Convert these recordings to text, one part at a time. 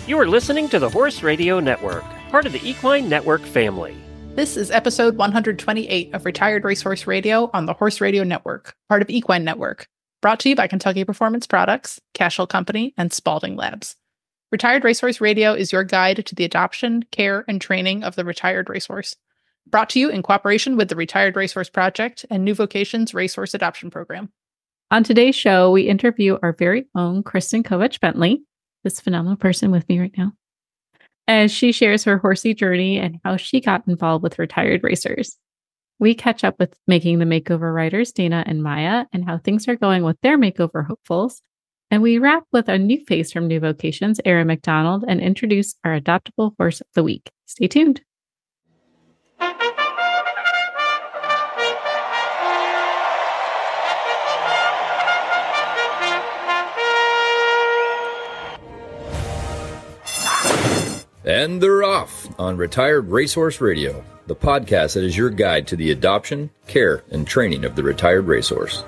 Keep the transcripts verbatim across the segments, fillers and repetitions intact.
You are listening to the Horse Radio Network, part of the Equine Network family. This is episode one hundred twenty-eight of Retired Racehorse Radio on the Horse Radio Network, part of Equine Network, brought to you by Kentucky Performance Products, Cashel Company, and Spalding Labs. Retired Racehorse Radio is your guide to the adoption, care, and training of the retired racehorse. Brought to you in cooperation with the Retired Racehorse Project and New Vocations Racehorse Adoption Program. On today's show, we interview our very own Kristen Kovach-Bentley, this phenomenal person with me right now, as she shares her horsey journey and how she got involved with retired racers. We catch up with Making the Makeover writers, Dana and Maya, and how things are going with their makeover hopefuls. And we wrap with a new face from New Vocations, Erin McDonald, and introduce our adoptable horse of the week. Stay tuned. And they're off on Retired Racehorse Radio, the podcast that is your guide to the adoption, care, and training of the retired racehorse.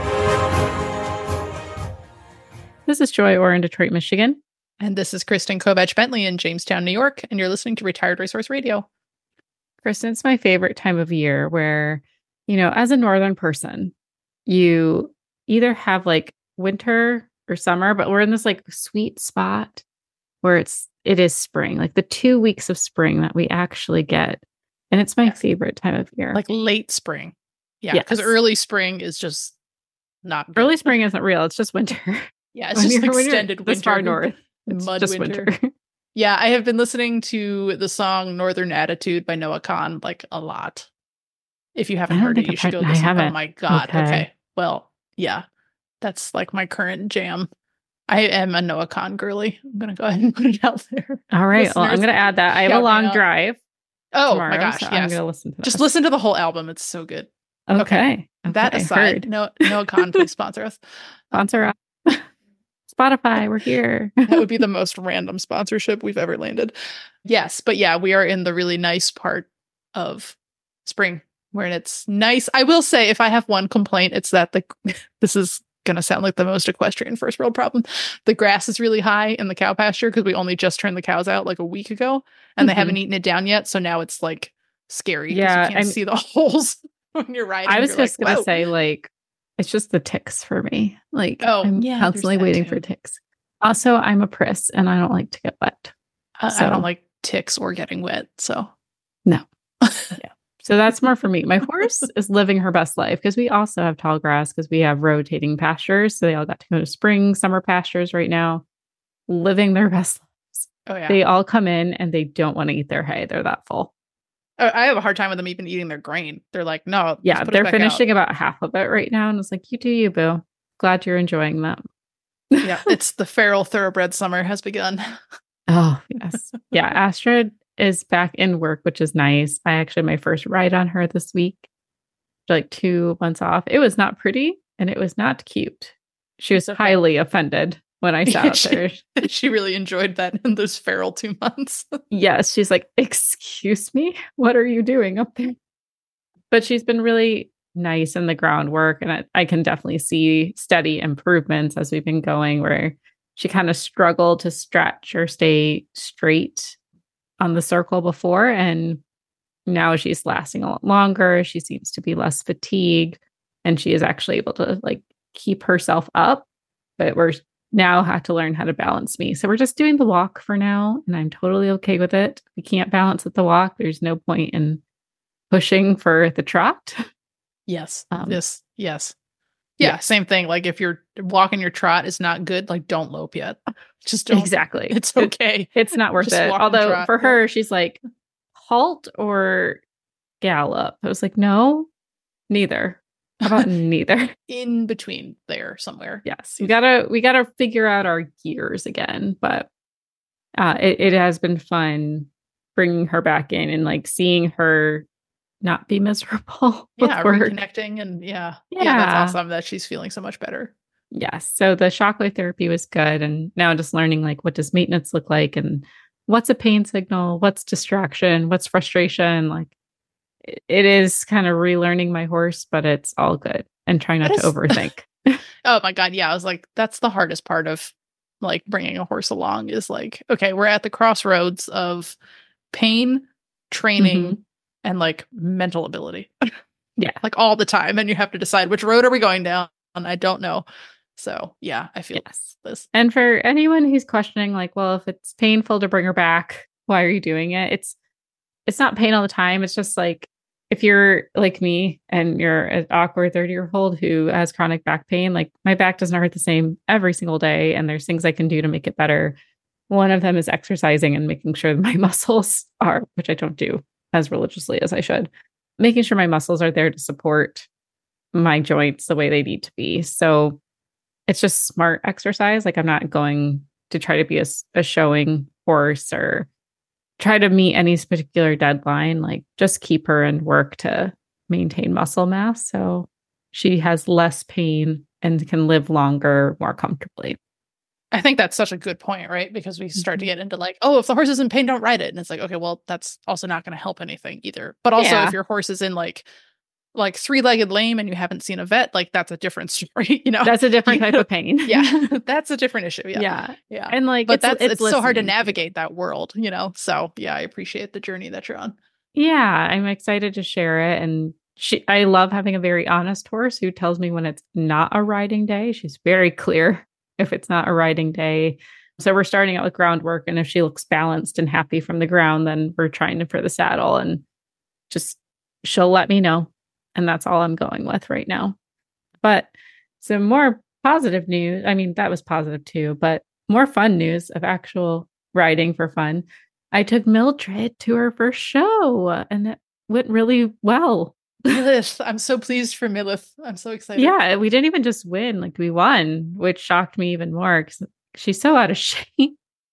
This is Joy Orr in Detroit, Michigan. And this is Kristen Kovach-Bentley in Jamestown, New York, and you're listening to Retired Racehorse Radio. Kristen, it's my favorite time of year where, you know, as a northern person, you either have like winter or summer, but we're in this like sweet spot where it's it is spring, like the two weeks of spring that we actually get. And it's my yeah. favorite time of year. Like late spring. Yeah, because yes. early spring is just not good. Early spring isn't real. It's just winter. Yeah, it's just extended winter. This far north. It's mud just winter. winter. Yeah, I have been listening to the song Northern Attitude by Noah Kahan like a lot. If you haven't heard it, you I've should heard, go listen. Oh my God. Okay. okay. Well, yeah, that's like my current jam. I am a Noah Kahan girly. I'm going to go ahead and put it out there. All right. Listeners, well, I'm going to add that. I have a long drive. Oh tomorrow, my gosh. So yes. I'm going to listen to that. Just listen to the whole album. It's so good. Okay. okay. That okay. aside, Noah, Noah Kahan, please sponsor us. Sponsor us. Spotify, we're here. That would be the most random sponsorship we've ever landed. Yes. But yeah, we are in the really nice part of spring where it's nice. I will say, if I have one complaint, it's that the this is going to sound like the most equestrian first world problem. The grass is really high in the cow pasture because we only just turned the cows out like a week ago and mm-hmm. they haven't eaten it down yet. So now it's like scary. Yeah. You can't see the holes when you're riding. I was you're just like, going to say, like, it's just the ticks for me. Like, oh, I'm yeah, constantly waiting too. for ticks. Also, I'm a priss and I don't like to get wet. Uh, so. I don't like ticks or getting wet. So no. Yeah. So that's more for me. My horse is living her best life because we also have tall grass because we have rotating pastures. So they all got to go to spring, summer pastures right now, living their best lives. Oh, yeah. They all come in and they don't want to eat their hay. They're that full. Oh, I have a hard time with them even eating their grain. They're like, no. Yeah, they're finishing out. about half of it right now. And it's like, you do you, boo. Glad you're enjoying them. Yeah, it's the feral thoroughbred summer has begun. Oh, yes. Yeah, Astrid is back in work, which is nice. I actually had my first ride on her this week, like two months off. It was not pretty and it was not cute. She was okay. highly offended when I sat out there. she, she really enjoyed that in those feral two months. Yes, she's like, excuse me, what are you doing up there? But she's been really nice in the groundwork, and I, I can definitely see steady improvements as we've been going, where she kind of struggled to stretch or stay straight on the circle before, and now she's lasting a lot longer. She seems to be less fatigued, and she is actually able to like keep herself up, but we're now have to learn how to balance me. So we're just doing the walk for now, and I'm totally okay with it. We can't balance at the walk. There's no point in pushing for the trot. Yes. Um, yes. Yes. Yeah, yeah. Same thing. Like if you're walking your trot is not good, like don't lope yet. Just don't. Exactly. It's okay. It, it's not worth it. Although for her, she's like, halt or gallop. I was like, no, neither. How about neither? In between there somewhere. Yes. We gotta we gotta figure out our gears again. But uh it, it has been fun bringing her back in and like seeing her not be miserable. Yeah, reconnecting and yeah. yeah. Yeah, that's awesome that she's feeling so much better. Yes. So the shockwave therapy was good. And now just learning like what does maintenance look like and what's a pain signal, what's distraction, what's frustration. Like it, it is kind of relearning my horse, but it's all good and trying not to overthink. Oh my God. Yeah. I was like, that's the hardest part of like bringing a horse along is like, okay, we're at the crossroads of pain, training, Mhm. and like mental ability. Yeah. Like all the time. And you have to decide which road are we going down? I don't know. So yeah, I feel Yes. this. And for anyone who's questioning, like, well, if it's painful to bring her back, why are you doing it? It's it's not pain all the time. It's just like if you're like me and you're an awkward thirty year old who has chronic back pain, like my back doesn't hurt the same every single day. And there's things I can do to make it better. One of them is exercising and making sure that my muscles are, which I don't do as religiously as I should, making sure my muscles are there to support my joints the way they need to be. So it's just smart exercise. Like I'm not going to try to be a, a showing horse or try to meet any particular deadline. Like just keep her and work to maintain muscle mass so she has less pain and can live longer, more comfortably. I think that's such a good point, right? Because we start to get into like, oh, if the horse is in pain, don't ride it. And it's like, okay, well, that's also not going to help anything either. But also Yeah. if your horse is in like like three-legged lame and you haven't seen a vet, like that's a different story, you know? That's a different type of pain. Yeah, that's a different issue. Yeah. Yeah. Yeah. And like, But it's, that's, it's, it's so hard to listening. navigate that world, you know? So yeah, I appreciate the journey that you're on. Yeah. I'm excited to share it. And she, I love having a very honest horse who tells me when it's not a riding day. She's very clear if it's not a riding day. So we're starting out with groundwork. And if she looks balanced and happy from the ground, then we're trying to for the saddle and just she'll let me know. And that's all I'm going with right now. But some more positive news. I mean, that was positive too, but more fun news of actual riding for fun. I took Mildred to her first show and it went really well. Milith, I'm so pleased for Milith. I'm so excited. Yeah, we didn't even just win, like we won, which shocked me even more because she's so out of shape.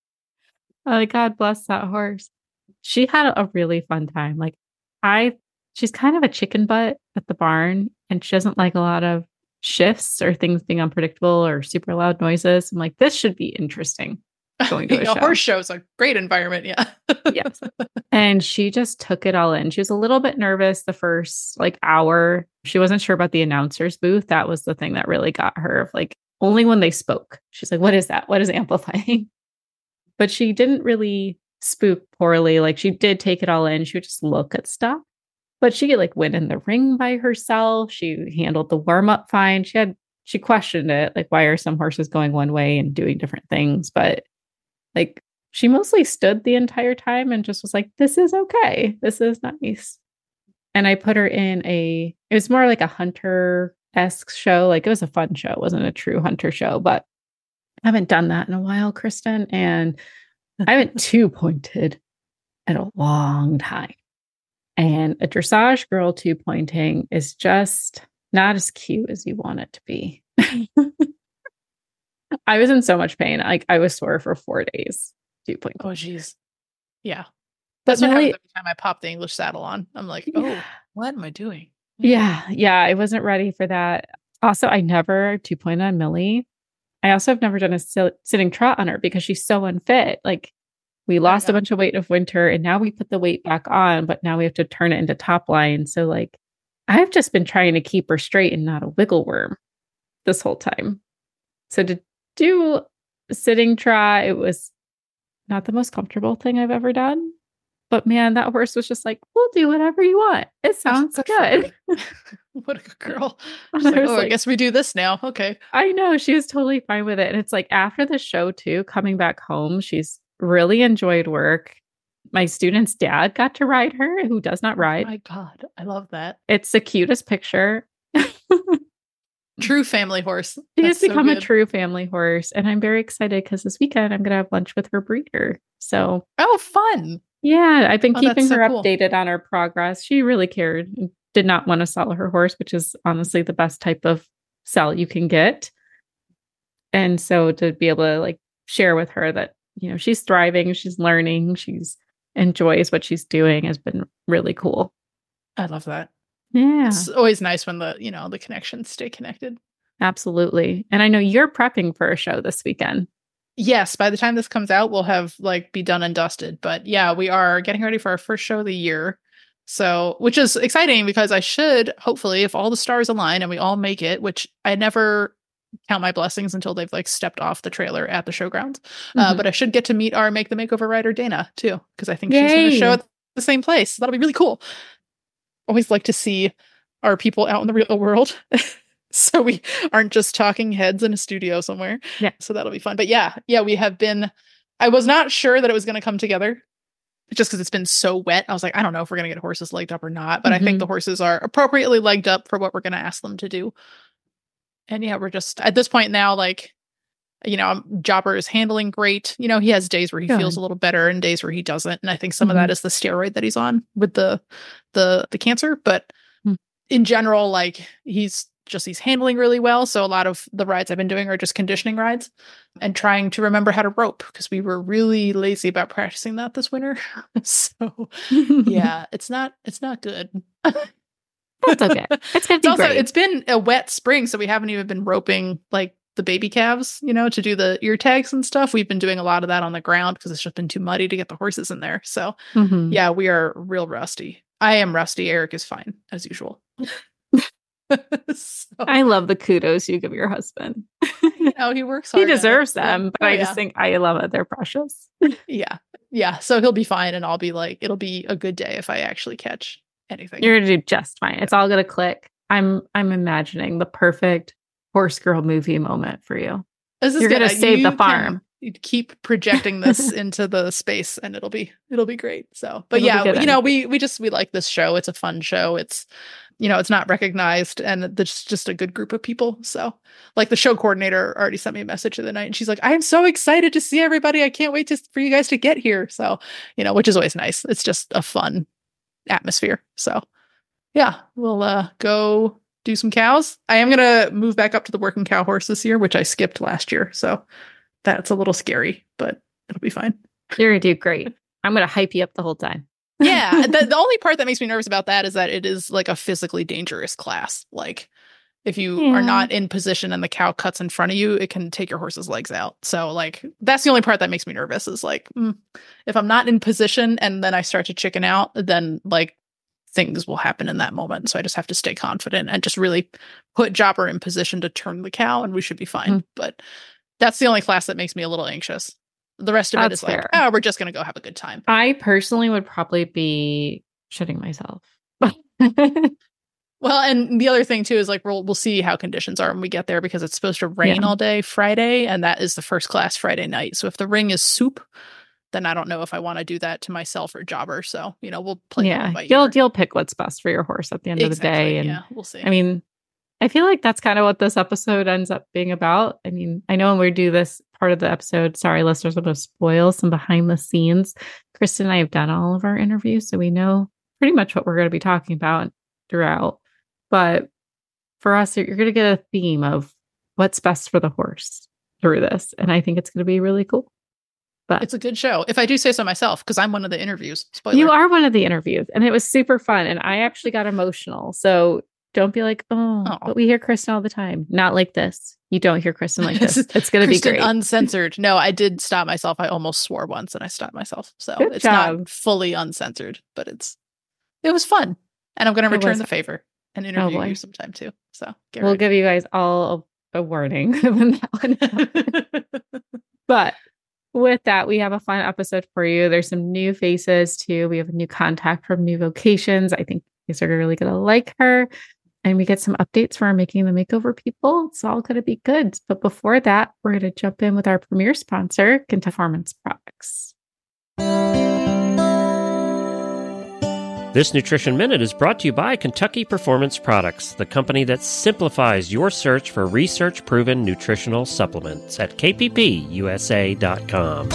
Like, God bless that horse. She had a really fun time. Like, I, she's kind of a chicken butt at the barn, and she doesn't like a lot of shifts or things being unpredictable or super loud noises. I'm like, this should be interesting. Going to a, a show. horse show is a great environment. Yeah. Yes. And she just took it all in. She was a little bit nervous the first like hour. She wasn't sure about the announcer's booth. That was the thing that really got her of like only when they spoke. She's like, what is that? What is amplifying? But she didn't really spook poorly. Like she did take it all in. She would just look at stuff. But she like went in the ring by herself. She handled the warm up fine. She had she questioned it. Like, why are some horses going one way and doing different things? But like she mostly stood the entire time and just was like, this is okay. This is nice. And I put her in a, it was more like a hunter-esque show. Like it was a fun show. It wasn't a true hunter show, but I haven't done that in a while, Kristen. And I haven't two pointed in a long time. And a dressage girl two pointing is just not as cute as you want it to be. I was in so much pain. Like I was sore for four days. Two point. Oh, geez. Yeah. But That's what Millie, happens every time I pop the English saddle on. I'm like, oh, Yeah. what am I doing? yeah, yeah, I wasn't ready for that. Also, I never two point on Millie. I also have never done a sit- sitting trot on her because she's so unfit. Like we lost a bunch of weight of winter and now we put the weight back on, but now we have to turn it into top line. So like I've just been trying to keep her straight and not a wiggle worm this whole time. So to do a sitting trot, it was not the most comfortable thing I've ever done. But man, that horse was just like, we'll do whatever you want. It sounds good. What a good girl. I She's like, was oh, I like- guess we do this now. Okay. I know. She was totally fine with it. And it's like after the show, too, coming back home, she's really enjoyed work. My student's dad got to ride her, who does not Oh ride. my God. I love that. It's the cutest picture. True family horse. She has That's so become a good. true family horse. And I'm very excited because this weekend I'm going to have lunch with her breeder. So, Oh, fun. yeah, I've been Oh, that's keeping so her cool. updated on her progress. She really cared and did not want to sell her horse, which is honestly the best type of sell you can get. And so to be able to like share with her that, you know, she's thriving, she's learning, she's enjoys what she's doing has been really cool. I love that. Yeah, It's always nice when the, you know, the connections stay connected. absolutely. And I know you're prepping for a show this weekend. Yes, by the time this comes out, we'll have like be done and dusted. But yeah, we are getting ready for our first show of the year. So, which is exciting because I should hopefully, if all the stars align and we all make it, which I never count my blessings until they've like stepped off the trailer at the showgrounds. Mm-hmm. Uh, but I should get to meet our Make the Makeover rider, Dana, too, because I think Yay. she's going to show at the same place. That'll be really cool. Always like to see our people out in the real world. So we aren't just talking heads in a studio somewhere. Yeah. So that'll be fun. But yeah, yeah, we have been, I was not sure that it was going to come together just because it's been so wet. I was like, I don't know if we're going to get horses legged up or not, but mm-hmm. I think the horses are appropriately legged up for what we're going to ask them to do. And yeah, we're just at this point now, like, you know, Jobber is handling great. You know, he has days where he Good. feels a little better and days where he doesn't. And I think some mm-hmm. of that is the steroid that he's on with the, the, the cancer. But mm-hmm. in general, like he's just, he's handling really well. So a lot of the rides I've been doing are just conditioning rides and trying to remember how to rope because we were really lazy about practicing that this winter. So yeah, it's not, it's not good. That's okay. It's gonna be it's also, great. It's been a wet spring, so we haven't even been roping like the baby calves, you know, to do the ear tags and stuff. We've been doing a lot of that on the ground because it's just been too muddy to get the horses in there. So mm-hmm. yeah, we are real rusty. I am rusty. Eric is fine as usual. So, I love the kudos you give your husband. You know, he works hard. He deserves them, but oh, I yeah. just think I love it. They're precious. Yeah. Yeah. So he'll be fine, and I'll be like, it'll be a good day if I actually catch anything. You're gonna do just fine. It's all gonna click. I'm I'm imagining the perfect horse girl movie moment for you. This is You're good. gonna save you the farm. Keep projecting this into the space, and it'll be it'll be great. So, but it'll yeah, you know, we we just we like this show. It's a fun show. It's you know, it's not recognized, and it's just a good group of people. So, like the show coordinator already sent me a message of the night, and she's like, "I am so excited to see everybody. I can't wait to for you guys to get here." So, you know, which is always nice. It's just a fun atmosphere. So yeah, we'll uh go do some cows. I am gonna move back up to the working cow horse this year, which I skipped last year, so that's a little scary, but it'll be fine. You're gonna do great. I'm gonna hype you up the whole time. Yeah, the, the only part that makes me nervous about that is that it is like a physically dangerous class. Like if you yeah. are not in position and the cow cuts in front of you, it can take your horse's legs out. So like that's the only part that makes me nervous is like mm, if I'm not in position and then I start to chicken out, then like things will happen in that moment. So I just have to stay confident and just really put Jobber in position to turn the cow, and we should be fine. Mm-hmm. But that's the only class that makes me a little anxious. The rest of that's it is fair. Like, oh, we're just going to go have a good time. I personally would probably be shitting myself. Well, and the other thing too is like we'll we'll see how conditions are when we get there because it's supposed to rain yeah. all day Friday, and that is the first class Friday night. So if the ring is soup, then I don't know if I want to do that to myself or Jobber. So you know we'll play. Yeah, by you'll ear. you'll pick what's best for your horse at the end exactly, of the day, and yeah, we'll see. I mean, I feel like that's kind of what this episode ends up being about. I mean, I know when we do this part of the episode, sorry, listeners, I'm going to spoil some behind the scenes. Kristen and I have done all of our interviews, so we know pretty much what we're going to be talking about throughout. But for us, you're going to get a theme of what's best for the horse through this. And I think it's going to be really cool. But it's a good show, if I do say so myself, because I'm one of the interviews. Spoiler. You are one of the interviews, and it was super fun. And I actually got emotional. So don't be like, oh, oh, but we hear Kristen all the time. Not like this. You don't hear Kristen like this. It's going to be great. Uncensored. No, I did stop myself. I almost swore once, and I stopped myself. So Good it's job. Not fully uncensored, but it's it was fun, and I'm going to return the favor and interview oh, you sometime too. So get we'll ready. Give you guys all a, a warning when that one. But with that, we have a fun episode for you. There's some new faces too. We have a new contact from New Vocations. I think you guys are really going to like her. And we get some updates for our Making the Makeover people. It's all going to be good. But before that, we're going to jump in with our premier sponsor, Kentucky Performance Products. This Nutrition Minute is brought to you by Kentucky Performance Products, the company that simplifies your search for research-proven nutritional supplements at K P P U S A dot com.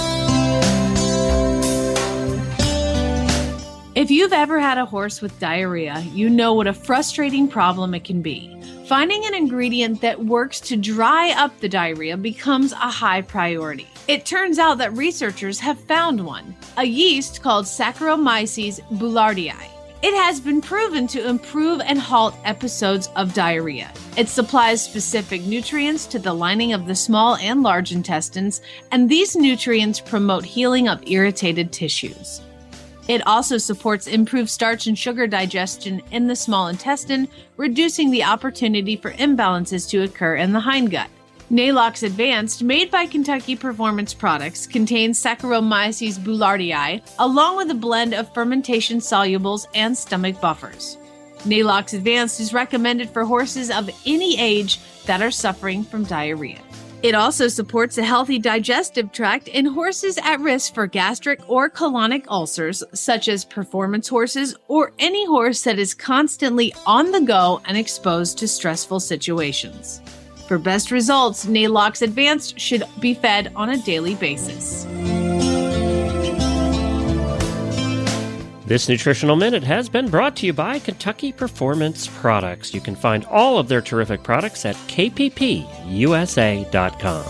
If you've ever had a horse with diarrhea, you know what a frustrating problem it can be. Finding an ingredient that works to dry up the diarrhea becomes a high priority. It turns out that researchers have found one, a yeast called Saccharomyces boulardii. It has been proven to improve and halt episodes of diarrhea. It supplies specific nutrients to the lining of the small and large intestines, and these nutrients promote healing of irritated tissues. It also supports improved starch and sugar digestion in the small intestine, reducing the opportunity for imbalances to occur in the hindgut. Nalox Advanced, made by Kentucky Performance Products, contains Saccharomyces boulardii, along with a blend of fermentation solubles and stomach buffers. Nalox Advanced is recommended for horses of any age that are suffering from diarrhea. It also supports a healthy digestive tract in horses at risk for gastric or colonic ulcers, such as performance horses or any horse that is constantly on the go and exposed to stressful situations. For best results, Nalox Advanced should be fed on a daily basis. This Nutritional Minute has been brought to you by Kentucky Performance Products. You can find all of their terrific products at k p p u s a dot com.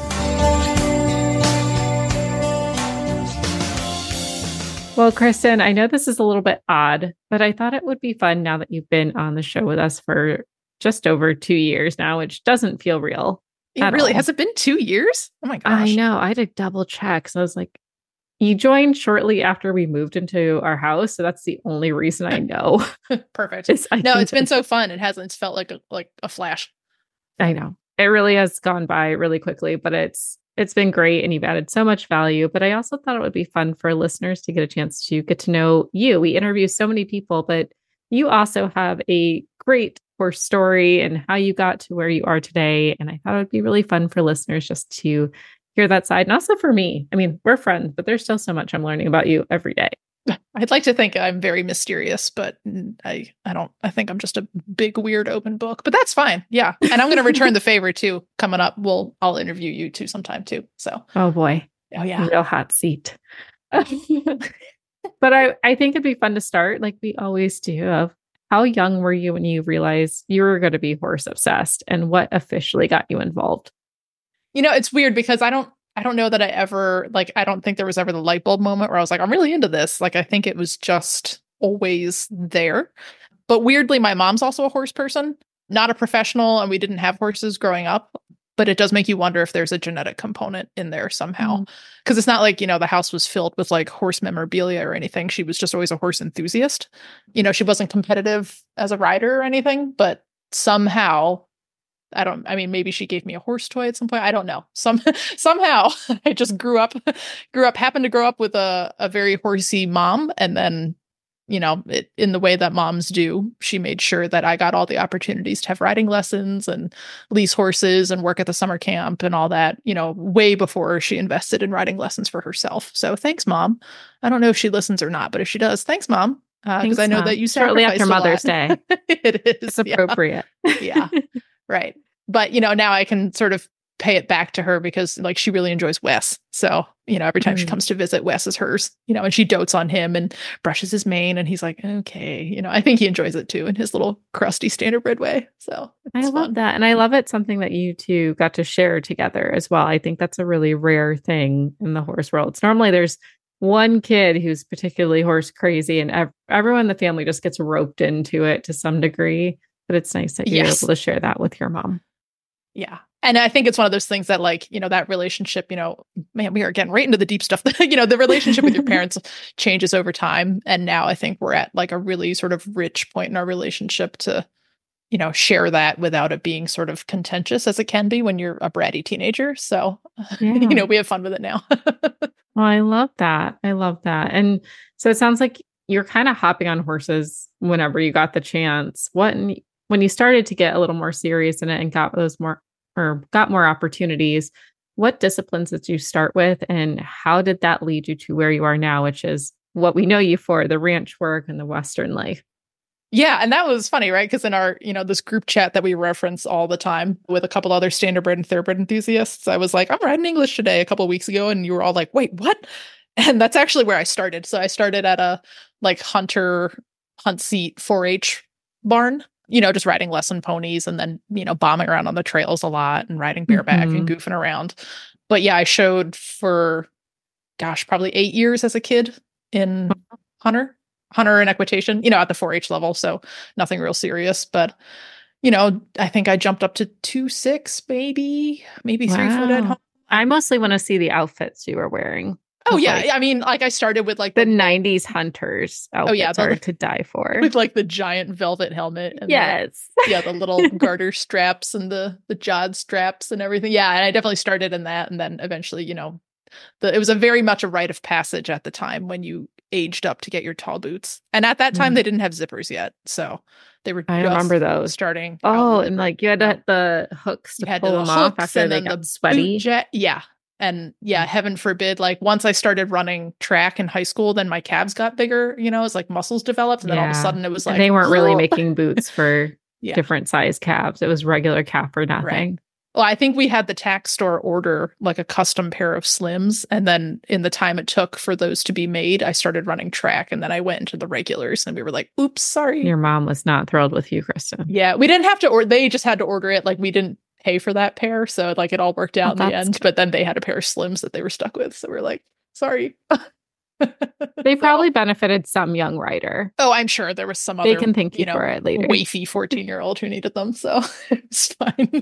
Well, Kristen, I know this is a little bit odd, but I thought it would be fun now that you've been on the show with us for just over two years now, which doesn't feel real. It really all. Has it been two years? Oh my gosh. I know. I had to double check. So I was like, you joined shortly after we moved into our house. So that's the only reason I know. Perfect. It's, no, it's been so fun. It hasn't. It's felt like a, like a flash. I know. It really has gone by really quickly, but it's it's been great and you've added so much value. But I also thought it would be fun for listeners to get a chance to get to know you. We interview so many people, but you also have a great horse story and how you got to where you are today. And I thought it would be really fun for listeners just to hear that side. And also for me, I mean, we're friends, but there's still so much I'm learning about you every day. I'd like to think I'm very mysterious, but I, I don't, I think I'm just a big, weird open book, but that's fine. Yeah. And I'm going to return the favor too. Coming up, we'll, I'll interview you too sometime too. So, oh boy. Oh yeah. Real hot seat. But I, I think it'd be fun to start like we always do of how young were you when you realized you were going to be horse obsessed and what officially got you involved? You know, it's weird because I don't, I don't know that I ever, like, I don't think there was ever the light bulb moment where I was like, I'm really into this. Like, I think it was just always there. But weirdly, my mom's also a horse person, not a professional, and we didn't have horses growing up. But it does make you wonder if there's a genetic component in there somehow. Because mm. it's not like, you know, the house was filled with like horse memorabilia or anything. She was just always a horse enthusiast. You know, she wasn't competitive as a rider or anything, but somehow, I don't, I mean, maybe she gave me a horse toy at some point. I don't know. Some, somehow I just grew up, grew up, happened to grow up with a, a very horsey mom. And then, you know, it, in the way that moms do, she made sure that I got all the opportunities to have riding lessons and lease horses and work at the summer camp and all that, you know, way before she invested in riding lessons for herself. So thanks, Mom. I don't know if she listens or not, but if she does, thanks, Mom. Because uh, I know Mom. That you shortly after Mother's Day. It is. It's appropriate. Yeah. Yeah. Right. But, you know, now I can sort of pay it back to her because like she really enjoys Wes. So, you know, every time mm. she comes to visit, Wes is hers, you know, and she dotes on him and brushes his mane and he's like, okay, you know, I think he enjoys it too in his little crusty standardbred way. So I love fun. that. And I love it. Something that you two got to share together as well. I think that's a really rare thing in the horse world. It's normally there's one kid who's particularly horse crazy and ev- everyone in the family just gets roped into it to some degree. But it's nice that you're yes. able to share that with your mom. Yeah. And I think it's one of those things that like, you know, that relationship, you know, man, we are getting right into the deep stuff. You know, the relationship with your parents changes over time. And now I think we're at like a really sort of rich point in our relationship to, you know, share that without it being sort of contentious as it can be when you're a bratty teenager. So, yeah. you know, we have fun with it now. Well, I love that. I love that. And so it sounds like you're kind of hopping on horses whenever you got the chance. What, when you started to get a little more serious in it and got those more or got more opportunities, what disciplines did you start with and how did that lead you to where you are now, which is what we know you for, the ranch work and the Western life? Yeah. And that was funny, right? Because in our, you know, this group chat that we reference all the time with a couple other standardbred and thoroughbred enthusiasts, I was like, I'm riding English today a couple of weeks ago. And you were all like, wait, what? And that's actually where I started. So I started at a like hunter hunt seat four H barn. You know, just riding lesson ponies and then, you know, bombing around on the trails a lot and riding bareback mm-hmm. and goofing around. But yeah, I showed for, gosh, probably eight years as a kid in hunter, hunter and equitation, you know, at the four H level. So nothing real serious. But, you know, I think I jumped up to two, six, maybe, maybe wow. three foot at home. I mostly want to see the outfits you were wearing. Oh It's yeah, like I mean, like I started with like the nineties hunters outfits Oh, yeah, the- are to die for. with like the giant velvet helmet and the- Yes. yeah, the little garter straps and the the jod straps and everything. Yeah, and I definitely started in that, and then eventually, you know, the, it was a very much a rite of passage at the time when you aged up to get your tall boots. And at that time, Mm. they didn't have zippers yet, so they were. I just remember those. starting. Oh, out and really like you had to early. hit the hooks to You had pull the them off hooks after and they then got the sweaty. boot jet. Yeah. And yeah, heaven forbid, like once I started running track in high school, then my calves got bigger, you know, it's like muscles developed. And then all of a Yeah. sudden it was And like, they weren't really "Whoa." making boots for Yeah. different size calves. It was regular calf or nothing. Well, I think we had the tack store order like a custom pair of Slims. And then in the time it took for those to be made, I started running track. And then I went into the regulars and we were like, oops, sorry. Your mom was not thrilled with you, Kristen. Yeah, we didn't have to, or they just had to order it. Like we didn't pay for that pair. So like it all worked out Oh, in the that's end. good. But then they had a pair of Slims that they were stuck with. So we're like, sorry. They So- probably benefited some young writer. Oh, I'm sure there was some They other, can thank you, you know, for it later. wafy fourteen year old who needed them. So it's fine.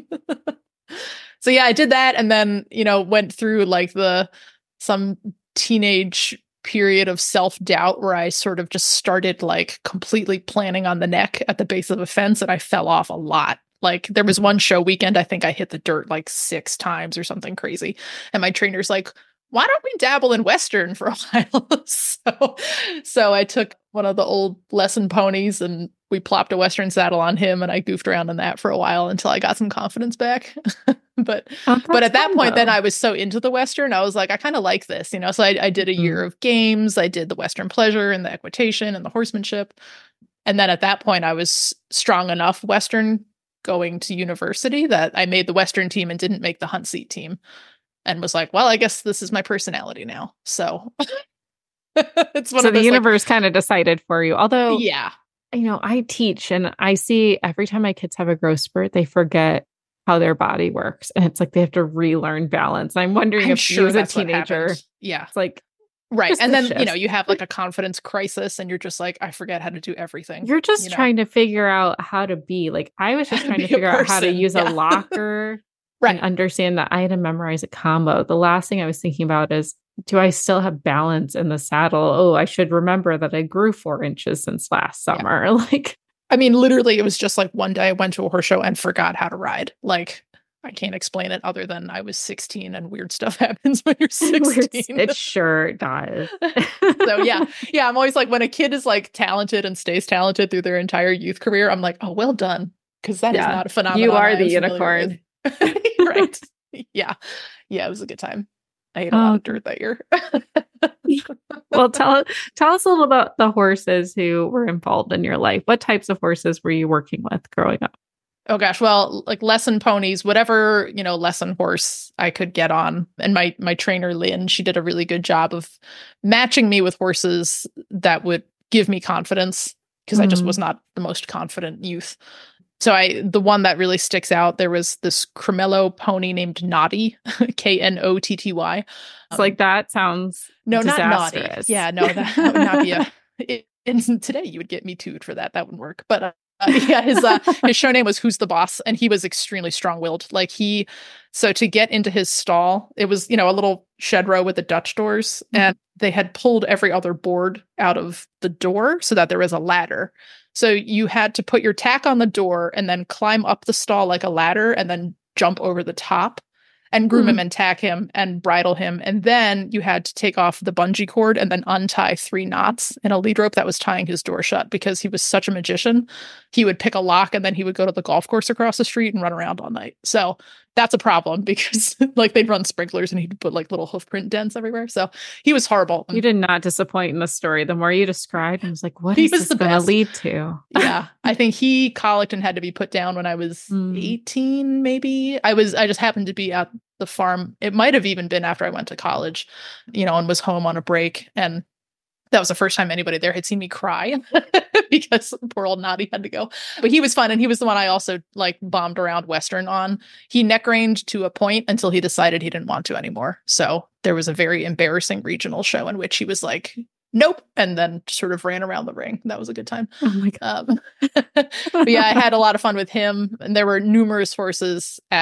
So yeah, I did that. And then, you know, went through like the, some teenage period of self doubt where I sort of just started like completely planning on the neck at the base of a fence. And I fell off a lot. Like there was one show weekend, I think I hit the dirt like six times or something crazy. And my trainer's like, why don't we dabble in Western for a while? so, so I took one of the old lesson ponies and we plopped a Western saddle on him and I goofed around in that for a while until I got some confidence back. but, Oh, but at that that's point, fun, then though. I was so into the Western, I was like, I kind of like this, you know? So I, I did a Mhm. year of games. I did the Western pleasure and the equitation and the horsemanship. And then at that point I was strong enough Western going to university that I made the Western team and didn't make the hunt seat team. And was like, well, I guess this is my personality now. So it's one so of the those, universe kind of decided for you. Although, like, yeah, you know, I teach and I see every time my kids have a growth spurt, they forget how their body works. And it's like they have to relearn balance. I'm wondering I'm if sure you as a that's what teenager, happened. Yeah, it's like, right. just And the then, you know, shifts. you have like a confidence crisis and you're just like, I forget how to do everything. you're just you know? trying to figure out how to be. Like I was just How to trying to be a figure out how to person, use yeah. a locker Right. and understand that I had to memorize a combo. The last thing I was thinking about is, do I still have balance in the saddle? Oh, I should remember that I grew four inches since last Yeah. summer. Like, I mean, literally, it was just like one day I went to a horse show and forgot how to ride. Like, I can't explain it other than I was sixteen and weird stuff happens when you're sixteen. it sure does. So yeah, yeah, I'm always like, when a kid is like talented and stays talented through their entire youth career, I'm like, oh, well done, because that is Yeah. not a phenomenon. You are I the am familiar unicorn. with. Right? Yeah, yeah, it was a good time. I ate a lot Oh. of dirt that year. Well, tell tell us a little about the horses who were involved in your life. What types of horses were you working with growing up? Oh gosh, well, like lesson ponies, whatever, you know, lesson horse I could get on. And my my trainer Lynn, she did a really good job of matching me with horses that would give me confidence, because I just Mhm. was not the most confident youth. So I the one that really sticks out, there was this Cremello pony named Naughty, K N O T T Y. It's like that sounds No, not naughty. disastrous. Yeah, no, that, that would not be a. It, and today you would get me tooed for that. That wouldn't work. But uh, yeah, his uh, his show name was Who's the Boss, and he was extremely strong willed. Like he, so to get into his stall, it was, you know, a little shed row with the Dutch doors, and they had pulled every other board out of the door so that there was a ladder. So you had to put your tack on the door and then climb up the stall like a ladder and then jump over the top and groom Hmm. him and tack him and bridle him. And then you had to take off the bungee cord and then untie three knots in a lead rope that was tying his door shut, because he was such a magician. He would pick a lock and then he would go to the golf course across the street and run around all night. So that's a problem, because like they'd run sprinklers and he'd put like little hoof print dents everywhere. So he was horrible. You did not disappoint in the story. The more you described, I was like, what He is was this the going to best. lead to? Yeah, I think he colicked and had to be put down when I was Mm. eighteen, maybe. I was, I just happened to be at the farm. It might have even been after I went to college, you know, and was home on a break. And that was the first time anybody there had seen me cry because poor old Naughty had to go. But he was fun. And he was the one I also like bombed around Western on. He neck reined to a point until he decided he didn't want to anymore. So there was a very embarrassing regional show in which he was like, nope. And then sort of ran around the ring. That was a good time. Oh my God. Um, but yeah, I had a lot of fun with him. And there were numerous horses at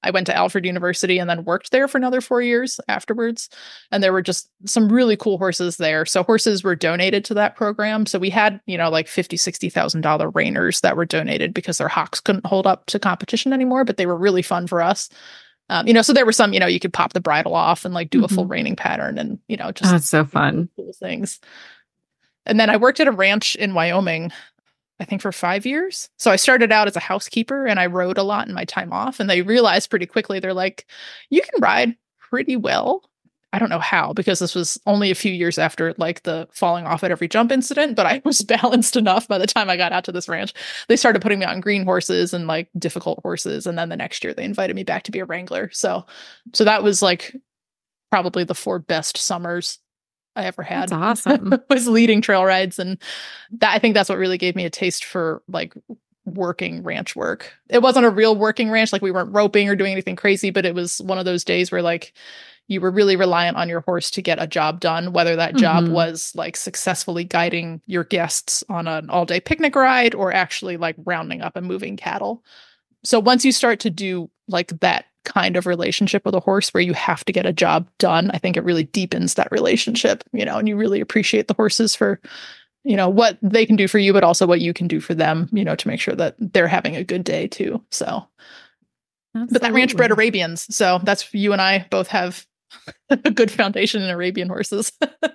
I went to Alfred University and then worked there for another four years afterwards. And there were just some really cool horses there. So horses were donated to that program. So we had, you know, like fifty thousand dollars, sixty thousand dollars reiners that were donated because their hocks couldn't hold up to competition anymore, but they were really fun for us. Um, you know, so there were some, you know, you could pop the bridle off and like do mm-hmm. a full reining pattern and, you know, just oh, that's so fun. Cool things. And then I worked at a ranch in Wyoming, I think for five years. So I started out as a housekeeper and I rode a lot in my time off. And they realized pretty quickly, they're like, you can ride pretty well. I don't know how, because this was only a few years after like the falling off at every jump incident, but I was balanced enough by the time I got out to this ranch. They started putting me on green horses and like difficult horses. And then the next year they invited me back to be a wrangler. So, so that was like probably the four best summers I ever had. That's awesome. Was leading trail rides. And that, I think that's what really gave me a taste for like working ranch work. It wasn't a real working ranch. Like we weren't roping or doing anything crazy, but it was one of those days where like you were really reliant on your horse to get a job done, whether that job mm-hmm. was like successfully guiding your guests on an all day picnic ride or actually like rounding up and moving cattle. So once you start to do like that kind of relationship with a horse where you have to get a job done, I think it really deepens that relationship, you know, and you really appreciate the horses for, you know, what they can do for you, but also what you can do for them, you know, to make sure that they're having a good day too. So, Absolutely. But that ranch bred Arabians. So that's, you and I both have a good foundation in Arabian horses.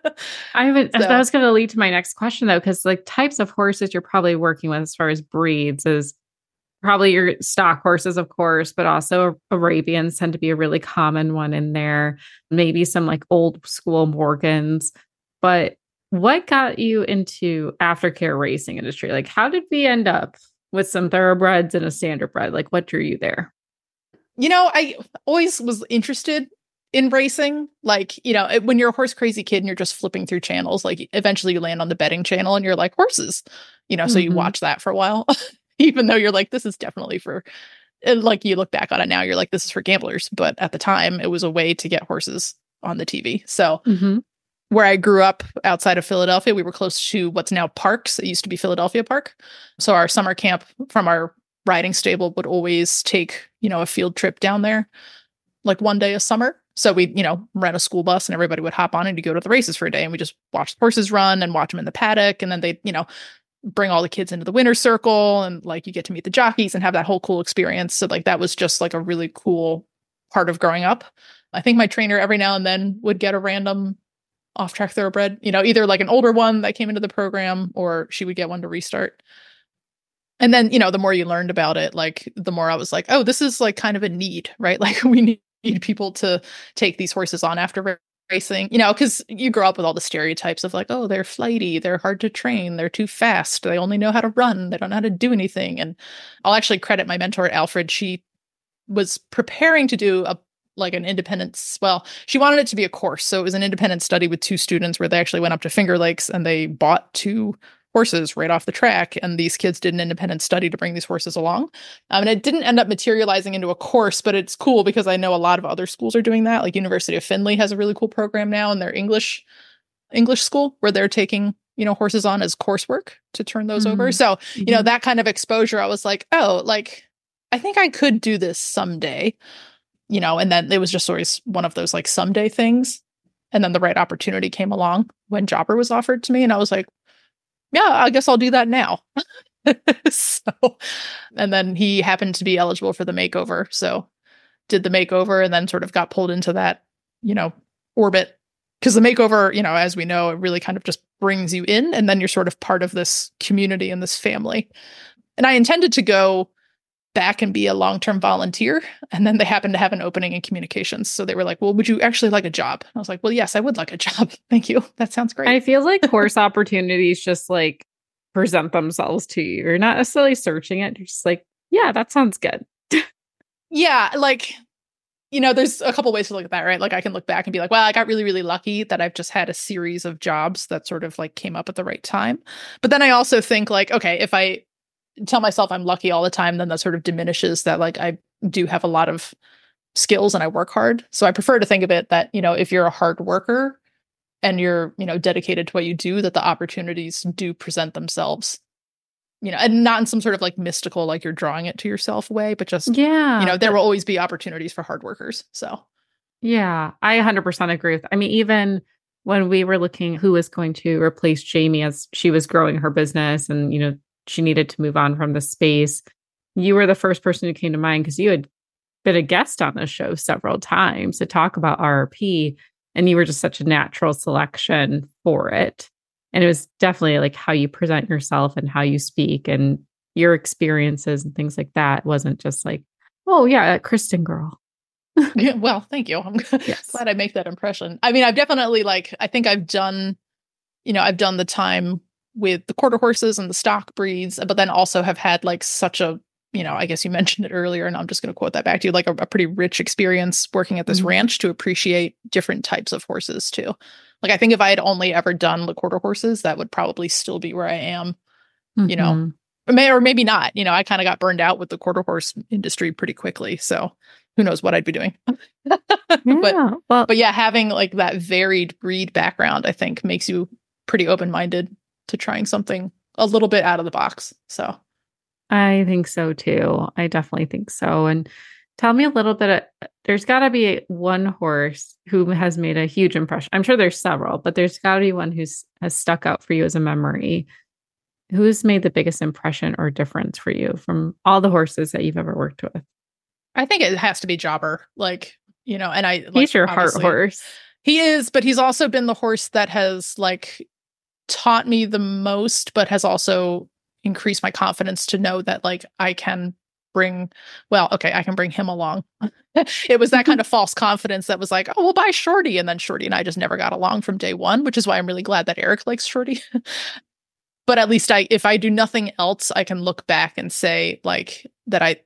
I haven't, so. That was going to lead to my next question though, because like types of horses you're probably working with as far as breeds is probably your stock horses, of course, but also Arabians tend to be a really common one in there. Maybe some like old school Morgans. But what got you into aftercare racing industry? Like, how did we end up with some thoroughbreds and a standardbred? Like, what drew you there? You know, I always was interested in racing. Like, you know, when you're a horse crazy kid and you're just flipping through channels, like eventually you land on the betting channel and you're like, horses, you know, so mm-hmm. you watch that for a while. Even though you're like, this is definitely for, like you look back on it now, you're like, this is for gamblers. But at the time, it was a way to get horses on the T V. So mm-hmm. where I grew up outside of Philadelphia, we were close to what's now Parks. It used to be Philadelphia Park. So our summer camp from our riding stable would always take, you know, a field trip down there, like one day a summer. So we, you know, rent a school bus and everybody would hop on and you go to the races for a day and we just watch the horses run and watch them in the paddock. And then they, you know, bring all the kids into the winner's circle and like you get to meet the jockeys and have that whole cool experience. So like that was just like a really cool part of growing up. I think my trainer every now and then would get a random off-track thoroughbred, you know, either like an older one that came into the program or she would get one to restart. And then, you know, the more you learned about it, like the more I was like, oh, this is like kind of a need, right? Like we need, need people to take these horses on after racing, you know, because you grow up with all the stereotypes of like, oh, they're flighty, they're hard to train, they're too fast, they only know how to run, they don't know how to do anything. And I'll actually credit my mentor, Alfred. She was preparing to do a like an independent, well, she wanted it to be a course. So it was an independent study with two students where they actually went up to Finger Lakes and they bought two horses right off the track. And these kids did an independent study to bring these horses along. Um, and it didn't end up materializing into a course, but it's cool because I know a lot of other schools are doing that. Like University of Findlay has a really cool program now in their English English school where they're taking, you know, horses on as coursework to turn those mm-hmm. over. So, you mm-hmm. know, that kind of exposure, I was like, oh, like, I think I could do this someday, you know, and then it was just always one of those like someday things. And then the right opportunity came along when Jobber was offered to me. And I was like, yeah, I guess I'll do that now. So, and then he happened to be eligible for the makeover. So did the makeover and then sort of got pulled into that, you know, orbit. Because the makeover, you know, as we know, it really kind of just brings you in and then you're sort of part of this community and this family. And I intended to go back and be a long-term volunteer. And then they happened to have an opening in communications. So they were like, well, would you actually like a job? I was like, well, yes, I would like a job. Thank you. That sounds great. I feel like course opportunities just like present themselves to you. You're not necessarily searching it. You're just like, yeah, that sounds good. Yeah. Like, you know, there's a couple ways to look at that, right? Like I can look back and be like, well, I got really, really lucky that I've just had a series of jobs that sort of like came up at the right time. But then I also think like, okay, if I tell myself I'm lucky all the time, then that sort of diminishes that like I do have a lot of skills and I work hard. So I prefer to think of it that, you know, if you're a hard worker and you're, you know, dedicated to what you do, that the opportunities do present themselves. you know, and not in some sort of like mystical, like you're drawing it to yourself way, but just, Yeah. you know, there will always be opportunities for hard workers. So, yeah, I one hundred percent agree with, I mean, even when we were looking who was going to replace Jamie as she was growing her business and, you know, she needed to move on from the space, you were the first person who came to mind because you had been a guest on the show several times to talk about R R P, and you were just such a natural selection for it. And it was definitely like how you present yourself and how you speak and your experiences and things like that. It wasn't just like, oh yeah, Kristen girl. yeah, well, thank you. I'm Yes. glad I make that impression. I mean, I've definitely like, I think I've done, you know, I've done the time with the quarter horses and the stock breeds, but then also have had like such a, you know, I guess you mentioned it earlier, and I'm just going to quote that back to you, like a, a pretty rich experience working at this Mhm. ranch to appreciate different types of horses too. Like, I think if I had only ever done the quarter horses, that would probably still be where I am, you know, Mhm. or, may, or maybe not. You know, I kind of got burned out with the quarter horse industry pretty quickly. So who knows what I'd be doing. but, Yeah. Well, but yeah, having like that varied breed background, I think makes you pretty open-minded to trying something a little bit out of the box. So I think so too. I definitely think so. And tell me a little bit. Of, there's got to be one horse who has made a huge impression. I'm sure there's several, but there's got to be one who's has stuck out for you as a memory. Who's made the biggest impression or difference for you from all the horses that you've ever worked with? I think it has to be Jobber. Like, you know, and I like, He's your heart obviously- horse. He is, but he's also been the horse that has like taught me the most, but has also increased my confidence to know that like I can bring, well, okay, I can bring him along. It was that kind of false confidence that was like, oh, we'll buy Shorty. And then Shorty and I just never got along from day one, which is why I'm really glad that Eric likes Shorty. But at least I, if I do nothing else, I can look back and say like that I,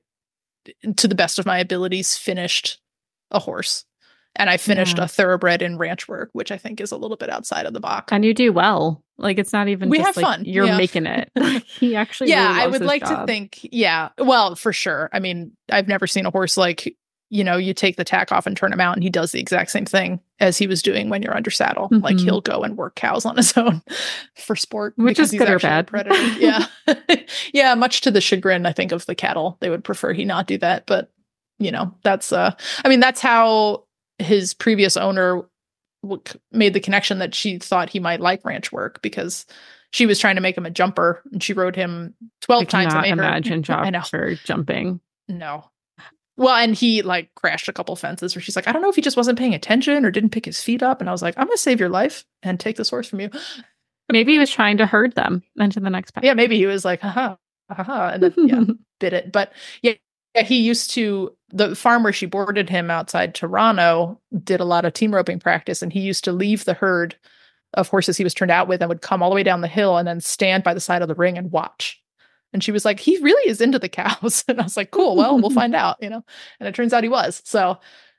to the best of my abilities, finished a horse. And I finished Yeah. a thoroughbred in ranch work, which I think is a little bit outside of the box. And you do well. Like it's not even We just have like fun. you're Yeah. making it. He actually yeah, really I loves would his like to job. think, yeah, well, for sure. I mean, I've never seen a horse like, you know, you take the tack off and turn him out and he does the exact same thing as he was doing when you're under saddle. Mhm. Like he'll go and work cows on his own for sport. Which because is he's good or actually a bad. predator. Yeah. Yeah, much to the chagrin, I think, of the cattle. They would prefer he not do that. But, you know, that's, uh, I mean, that's how his previous owner w- made the connection that she thought he might like ranch work because she was trying to make him a jumper and she rode him twelve I times. cannot and made her- imagine I know. Jobber jumping. No. Well, and he like crashed a couple fences where she's like, I don't know if he just wasn't paying attention or didn't pick his feet up. And I was like, I'm going to save your life and take this horse from you. Maybe he was trying to herd them into the next pack. Yeah, maybe he was like, haha, haha, and then yeah, bit it. But yeah, yeah, he used to, the farm where she boarded him outside Toronto did a lot of team roping practice, and he used to leave the herd of horses he was turned out with and would come all the way down the hill and then stand by the side of the ring and watch. And she was like, he really is into the cows. And I was like, cool, well, we'll find out, you know? And it turns out he was. So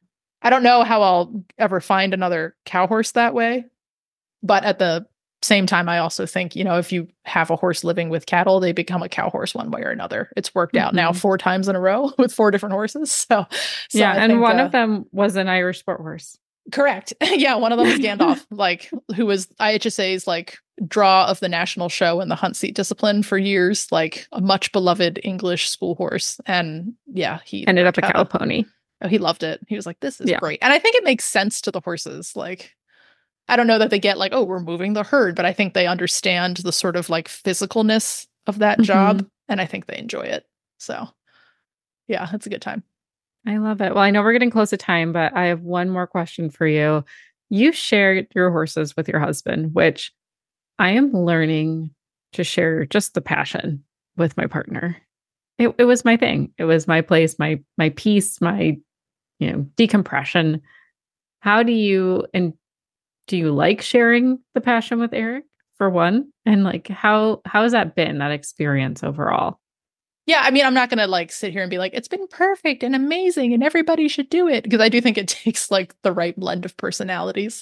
I don't know how I'll ever find another cow horse that way. But at the same time, I also think, you know, if you have a horse living with cattle, they become a cow horse one way or another. It's worked out now Mhm. four times in a row with four different horses. So, so yeah, I and think, one uh, of them was an Irish sport horse. correct. Yeah, one of them was Gandalf, like who was I H S A's like draw of the national show in the hunt seat discipline for years, like a much beloved English school horse. And yeah, he Ended up a had cow pony. Oh, he loved it. He was like, this is Yeah. great. And I think it makes sense to the horses. Like, I don't know that they get like, oh, we're moving the herd, but I think they understand the sort of like physicalness of that Mhm. job. And I think they enjoy it. So yeah, it's a good time. I love it. Well, I know we're getting close to time, but I have one more question for you. You shared your horses with your husband, which I am learning to share just the passion with my partner. It, it was my thing. It was my place, my my peace, my you know decompression. How do you and do you like sharing the passion with Eric for one? And like how how has that been, that experience overall? Yeah, I mean, I'm not going to like sit here and be like, it's been perfect and amazing and everybody should do it. Because I do think it takes like the right blend of personalities.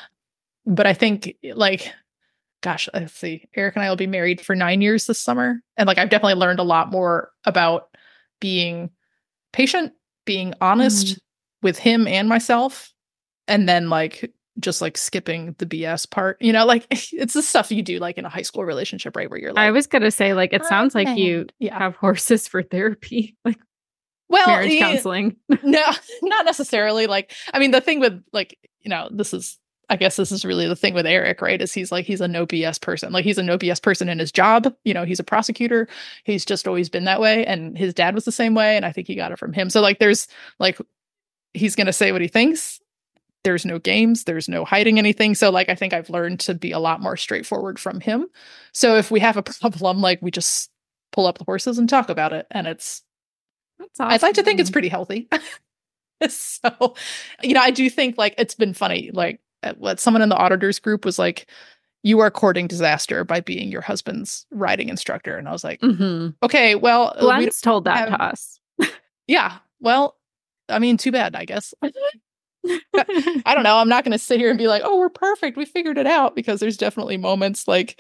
But I think like, gosh, let's see, Eric and I will be married for nine years this summer. And like, I've definitely learned a lot more about being patient, being honest Mm. with him and myself. And then like just like skipping the B S part, you know, like it's the stuff you do like in a high school relationship, right? Where you're like, I was going to say, like, it sounds like you yeah. have horses for therapy, like well, marriage yeah, counseling. No, not necessarily. Like, I mean, the thing with like, you know, this is, I guess this is really the thing with Eric, right? Is he's like, he's a no B S person. Like he's a no B S person in his job. You know, he's a prosecutor. He's just always been that way. And his dad was the same way. And I think he got it from him. So like, there's like, he's going to say what he thinks. There's no games. There's no hiding anything. So like, I think I've learned to be a lot more straightforward from him. So if we have a problem, like we just pull up the horses and talk about it. And it's, That's awesome. I'd like to think it's pretty healthy. So, you know, I do think like it's been funny. Like what someone in the auditors group was like, you are courting disaster by being your husband's riding instructor. And I was like, mm-hmm. okay, well, Glenn's told that have, to us. Yeah. Well, I mean, too bad, I guess. I don't know. I'm not going to sit here and be like, oh, we're perfect. We figured it out, because there's definitely moments like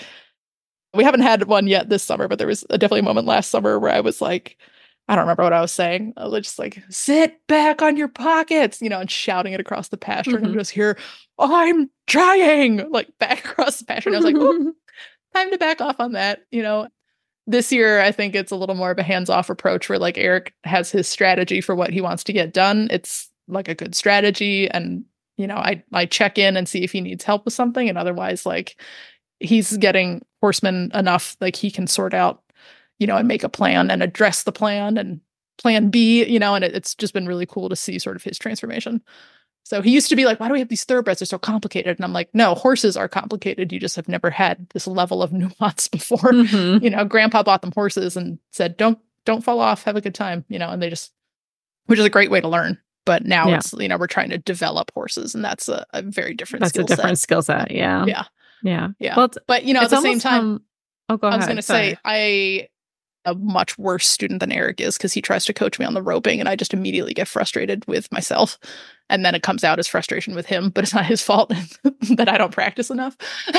we haven't had one yet this summer, but there was a definitely a moment last summer where I was like, I don't remember what I was saying. I was just like, sit back on your pockets, you know, and shouting it across the pasture. Mm-hmm. And I just hear, I'm trying, like back across the pasture. And I was like, oh, time to back off on that. You know, this year, I think it's a little more of a hands-off approach where like Eric has his strategy for what he wants to get done. It's like a good strategy. And, you know, I, I check in and see if he needs help with something. And otherwise, like he's getting horsemen enough, like he can sort out, you know, and make a plan and address the plan and plan B, you know, and it, it's just been really cool to see sort of his transformation. So he used to be like, why do we have these thoroughbreds? They're so complicated. And I'm like, no, horses are complicated. You just have never had this level of nuance before. Mm-hmm. You know, grandpa bought them horses and said, don't, don't fall off, have a good time, you know, and they just, which is a great way to learn. But now yeah. it's, you know, we're trying to develop horses, and that's a, a very different that's skill a different set. skill set. Yeah. Yeah. Yeah. Yeah. Well, but, you know, at the same time, um, oh, go I ahead. was going to say, I, a much worse student than Eric is, because he tries to coach me on the roping and I just immediately get frustrated with myself. And then it comes out as frustration with him, but it's not his fault that I don't practice enough.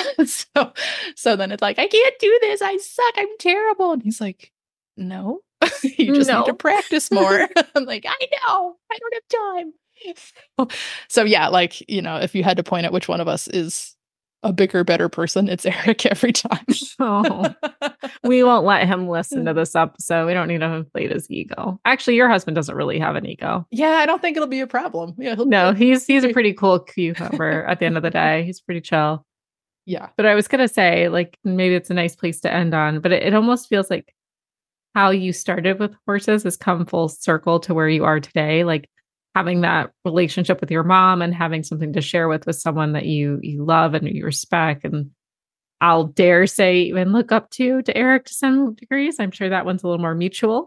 so, so then it's like, I can't do this. I suck. I'm terrible. And he's like, no, you just no. need to practice more. I'm like, I know, I don't have time. So, so yeah, like, you know, if you had to point at which one of us is a bigger, better person, it's Eric every time. Oh, we won't let him listen to this episode. We don't need to inflate his ego. Actually, your husband doesn't really have an ego. Yeah, I don't think it'll be a problem. Yeah, no, he's he's a pretty cool cucumber at the end of the day. He's pretty chill. Yeah. But I was going to say, like, maybe it's a nice place to end on, but it, it almost feels like how you started with horses has come full circle to where you are today. Like, having that relationship with your mom and having something to share with with someone that you you love and you respect, and I'll dare say even look up to to Eric to some degrees. I'm sure that one's a little more mutual.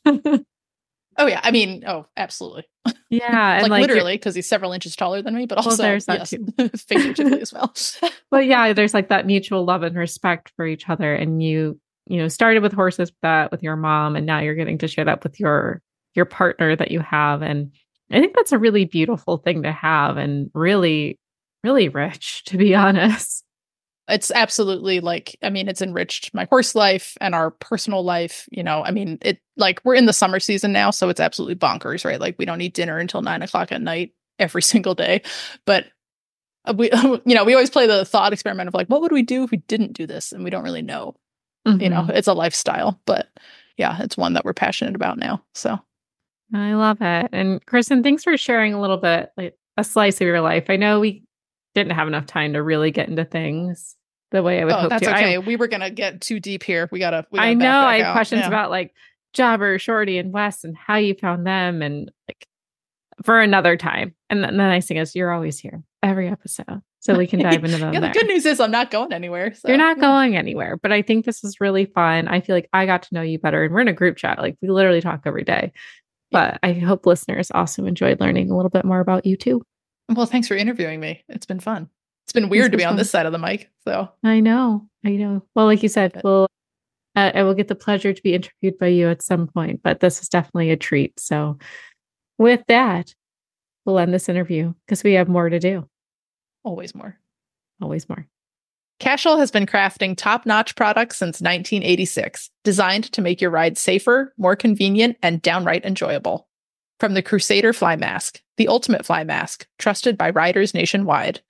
Oh yeah, I mean, oh, absolutely. Yeah, and like, like literally, because he's several inches taller than me, but also well, there's that yes, too. figuratively as well. But yeah, there's like that mutual love and respect for each other, and you you know started with horses with that with your mom, and now you're getting to share that with your your partner that you have, and I think that's a really beautiful thing to have, and really, really rich, to be honest. It's absolutely like, I mean, it's enriched my horse life and our personal life. You know, I mean, it like we're in the summer season now, so it's absolutely bonkers, right? Like we don't eat dinner until nine o'clock at night every single day. But we, you know, we always play the thought experiment of like, what would we do if we didn't do this? And we don't really know. Mm-hmm. You know, it's a lifestyle, but yeah, it's one that we're passionate about now. So. I love it. And Kristen, thanks for sharing a little bit, like a slice of your life. I know we didn't have enough time to really get into things the way I would oh, hope that's to. okay. I, we were going to get too deep here. We got to, I know I had out. questions yeah. about like Jobber, Shorty, and Wes and how you found them, and like for another time. And the, the nice thing is you're always here every episode. So we can dive into them. Yeah, the there. good news is I'm not going anywhere. So. You're not yeah. going anywhere, but I think this is really fun. I feel like I got to know you better, and we're in a group chat. Like we literally talk every day. But I hope listeners also enjoyed learning a little bit more about you too. Well, thanks for interviewing me. It's been fun. It's been weird to be fun. on this side of the mic. So I know, I know. Well, like you said, but, we'll uh, I will get the pleasure to be interviewed by you at some point. But this is definitely a treat. So with that, we'll end this interview because we have more to do. Always more. Always more. Cashel has been crafting top-notch products since nineteen eighty-six, designed to make your ride safer, more convenient, and downright enjoyable. From the Crusader Fly Mask, the ultimate fly mask, trusted by riders nationwide,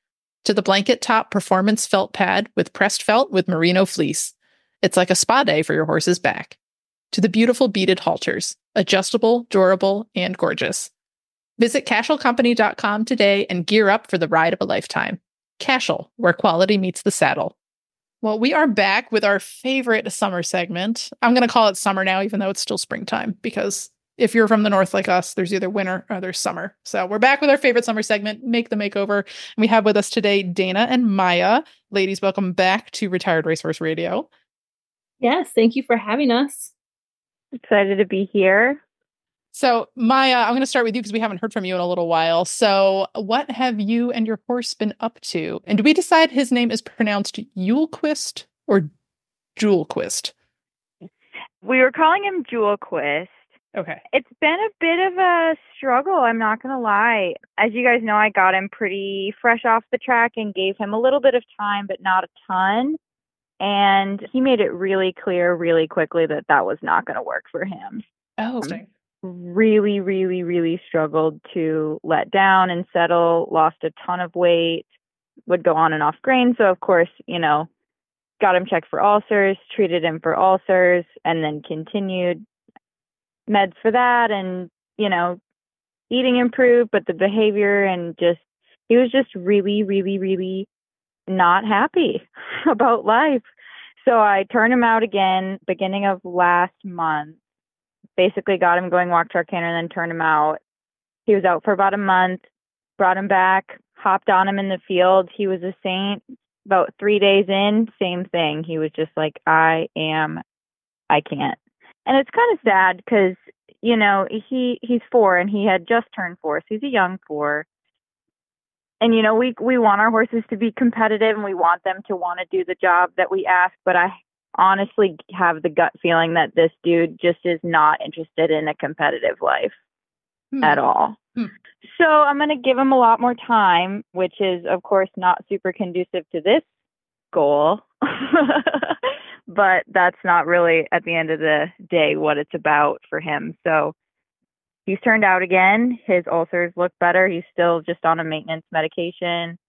To the blanket top performance felt pad with pressed felt with merino fleece. It's like a spa day for your horse's back. To the beautiful beaded halters, adjustable, durable, and gorgeous. Visit cashel company dot com today and gear up for the ride of a lifetime. Cashel, where quality meets the saddle. Well, we are back with our favorite summer segment. I'm going to call it summer now, even though it's still springtime, because if you're from the north like us, there's either winter or there's summer. So we're back with our favorite summer segment, Make the Makeover. And we have with us today Dana and Maya. Ladies, welcome back to Retired Racehorse Radio. Yes, thank you for having us. Excited to be here. So Maya, I'm going to start with you because we haven't heard from you in a little while. So what have you and your horse been up to? And do we decide his name is pronounced Yulequist or Jewelquist? We were calling him Jewelquist. Okay. It's been a bit of a struggle, I'm not going to lie. As you guys know, I got him pretty fresh off the track and gave him a little bit of time, but not a ton. And he made it really clear really quickly that that was not going to work for him. Oh, um, really, really, really struggled to let down and settle, lost a ton of weight, would go on and off grain. So, of course, you know, got him checked for ulcers, treated him for ulcers, and then continued meds for that, and you know, eating improved, but the behavior and just he was just really, really, really not happy about life. So I turned him out again beginning of last month. Basically got him going walk track canter and then turned him out. He was out for about a month, brought him back, hopped on him in the field. He was a saint. About three days in, same thing. He was just like, I am, I can't. And it's kind of sad because, you know, he, he's four and he had just turned four. So he's a young four. And, you know, we, we want our horses to be competitive and we want them to want to do the job that we ask. But I honestly have the gut feeling that this dude just is not interested in a competitive life hmm. at all. Hmm. So I'm going to give him a lot more time, which is, of course, not super conducive to this goal. But that's not really, at the end of the day, what it's about for him. So he's turned out again. His ulcers look better. He's still just on a maintenance medication.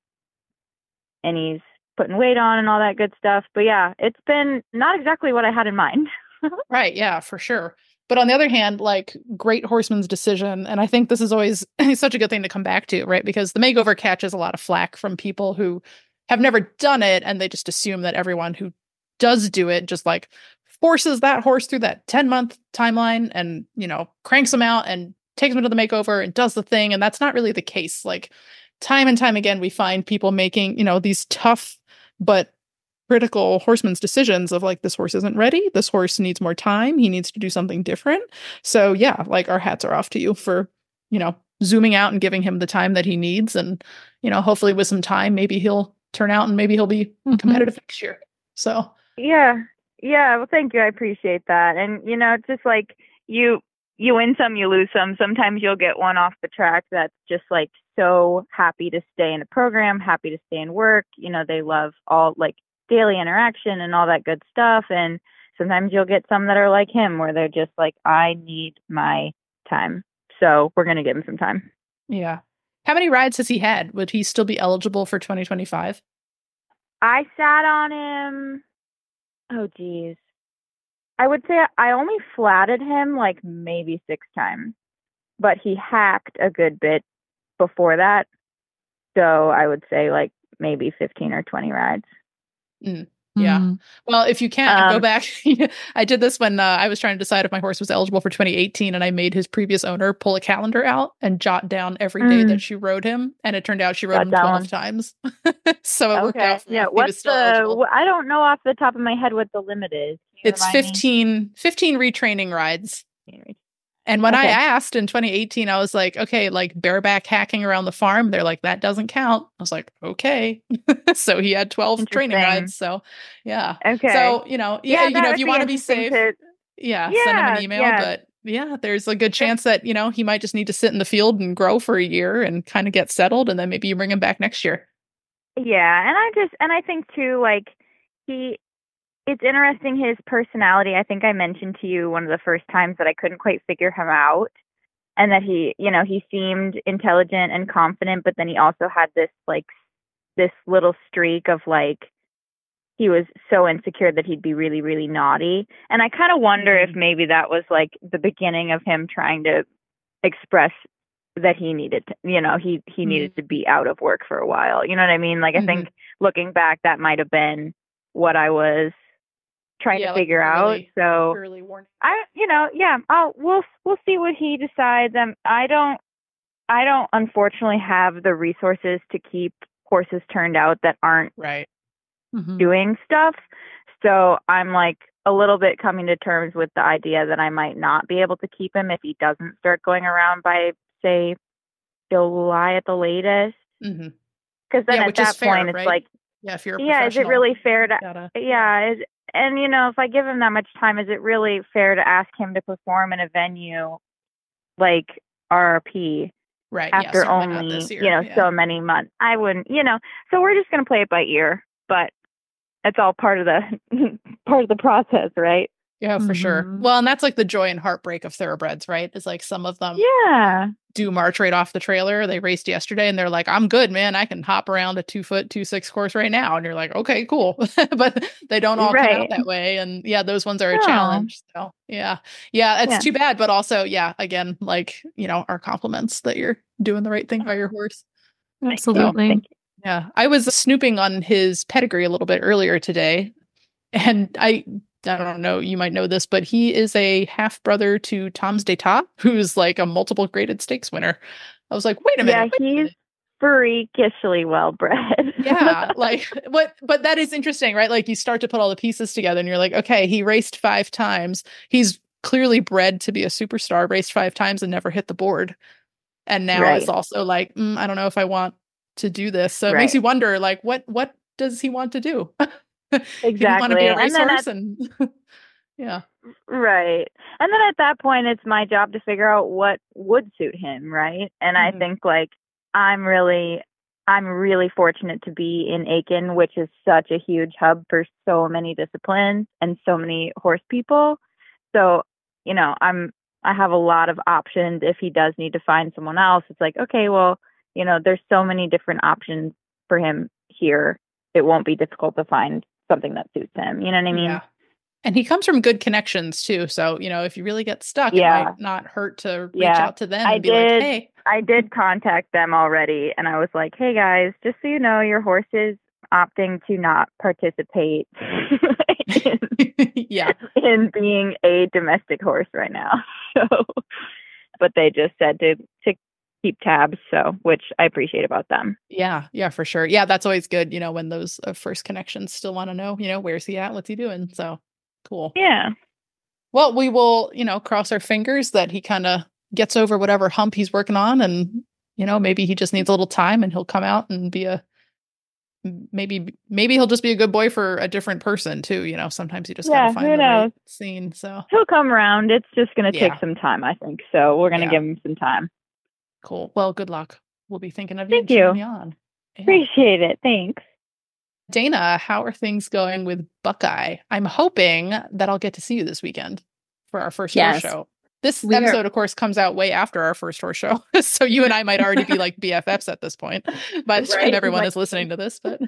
And he's putting weight on and all that good stuff. But yeah, it's been not exactly what I had in mind. Right. Yeah, for sure. But on the other hand, like, great horseman's decision. And I think this is always such a good thing to come back to, right? Because the makeover catches a lot of flack from people who have never done it. And they just assume that everyone who does do it just like forces that horse through that ten month timeline and, you know, cranks them out and takes them to the makeover and does the thing. And that's not really the case. Like, time and time again, we find people making, you know, these tough but critical horseman's decisions of like, this horse isn't ready. This horse needs more time. He needs to do something different. So yeah, like, our hats are off to you for, you know, zooming out and giving him the time that he needs. And, you know, hopefully with some time, maybe he'll turn out and maybe he'll be mm-hmm. competitive next year. So yeah. Yeah. Well, thank you. I appreciate that. And, you know, it's just like you, you win some, you lose some. Sometimes you'll get one off the track that's just like so happy to stay in the program, happy to stay in work. You know, they love all like daily interaction and all that good stuff. And sometimes you'll get some that are like him where they're just like, I need my time. So we're going to give him some time. Yeah. How many rides has he had? Would he still be eligible for twenty twenty-five? I sat on him. Oh, geez. I would say I only flatted him like maybe six times, but he hacked a good bit before that. So I would say like maybe fifteen or twenty rides. Mm. Yeah. Mm. Well, if you can um, go back, I did this when uh, I was trying to decide if my horse was eligible for twenty eighteen, and I made his previous owner pull a calendar out and jot down every mm. day that she rode him, and it turned out she rode Got him twelve one. times. So it okay. worked out. For yeah. him. What's the? Eligible. I don't know off the top of my head what the limit is. It's fifteen, fifteen retraining rides. And when okay. I asked in twenty eighteen, I was like, okay, like bareback hacking around the farm. They're like, that doesn't count. I was like, okay. So he had twelve training rides. So yeah. Okay. So, you know, yeah, yeah you know, if you want to be safe, to... yeah, yeah, send him an email. Yeah. But yeah, there's a good chance that, you know, he might just need to sit in the field and grow for a year and kind of get settled. And then maybe you bring him back next year. Yeah. And I just, and I think too, like he, it's interesting, his personality. I think I mentioned to you one of the first times that I couldn't quite figure him out, and that he, you know, he seemed intelligent and confident, but then he also had this like this little streak of like, he was so insecure that he'd be really, really naughty. And I kind of wonder if maybe that was like the beginning of him trying to express that he needed to, you know, he, he mm-hmm. needed to be out of work for a while. You know what I mean? Like, mm-hmm. I think looking back, that might have been what I was trying yeah, to figure like early, out. So early warning. I, you know, yeah, I'll, we'll, we'll see what he decides. Um, I don't, I don't unfortunately have the resources to keep horses turned out that aren't right. Mm-hmm. doing stuff. So I'm like a little bit coming to terms with the idea that I might not be able to keep him if he doesn't start going around by, say, July at the latest. Because mm-hmm. then yeah, at that fair, point, it's right? like, yeah, if you're a yeah, is it really fair to, gotta, yeah, is, and you know, if I give him that much time, is it really fair to ask him to perform in a venue like R R P? Right. After yeah, only, year, you know, yeah. so many months. I wouldn't, you know, so we're just going to play it by ear, but it's all part of the, part of the process, right? Yeah, for mm-hmm. sure. Well, and that's like the joy and heartbreak of thoroughbreds, right? Is like some of them yeah. do march right off the trailer. They raced yesterday and they're like, I'm good, man. I can hop around a two foot, two six course right now. And you're like, okay, cool. But they don't all right. come out that way. And yeah, those ones are a no. challenge. So yeah. Yeah, it's yeah. too bad. But also, yeah, again, like, you know, our compliments that you're doing the right thing by your horse. Absolutely. So, yeah. I was snooping on his pedigree a little bit earlier today. And I I don't know, you might know this, but he is a half brother to Tom's d'Etat, who's like a multiple graded stakes winner. I was like, wait a minute. Yeah, wait he's freakishly well bred. Yeah, like what? But that is interesting, right? Like you start to put all the pieces together, and you're like, okay, he raced five times. He's clearly bred to be a superstar. Raced five times and never hit the board, and now right. it's also like, mm, I don't know if I want to do this. So it right. makes you wonder, like, what what does he want to do? Exactly. Want to be a and then racehorse at, and yeah. Right. And then at that point, it's my job to figure out what would suit him. Right. And mm-hmm. I think like I'm really, I'm really fortunate to be in Aiken, which is such a huge hub for so many disciplines and so many horse people. So, you know, I'm, I have a lot of options. If he does need to find someone else, it's like, okay, well, you know, there's so many different options for him here. It won't be difficult to find something that suits him. You know what I mean? Yeah. And he comes from good connections too. So, you know, if you really get stuck, yeah. it might not hurt to reach yeah. out to them and I be did, like, hey. I did contact them already. And I was like, hey guys, just so you know, your horse is opting to not participate in, yeah. in being a domestic horse right now. So, but they just said to, to keep tabs. So, which I appreciate about them. Yeah. Yeah, for sure. Yeah. That's always good. You know, when those uh, first connections still want to know, you know, where's he at? What's he doing? So cool. Yeah. Well, we will, you know, cross our fingers that he kind of gets over whatever hump he's working on. And, you know, maybe he just needs a little time and he'll come out and be a, maybe, maybe he'll just be a good boy for a different person too. You know, sometimes you just yeah, gotta find who the knows? right scene. So he'll come around. It's just going to yeah. take some time, I think. So we're going to yeah. give him some time. Cool. Well, good luck. We'll be thinking of you. Thank you. Me on. Yeah. Appreciate it. Thanks. Dana, how are things going with Buckeye? I'm hoping that I'll get to see you this weekend for our first yes. horse show. This we episode, are- of course, comes out way after our first horse show. So you and I might already be like B F Fs at this point by the time right? everyone like- is listening to this. But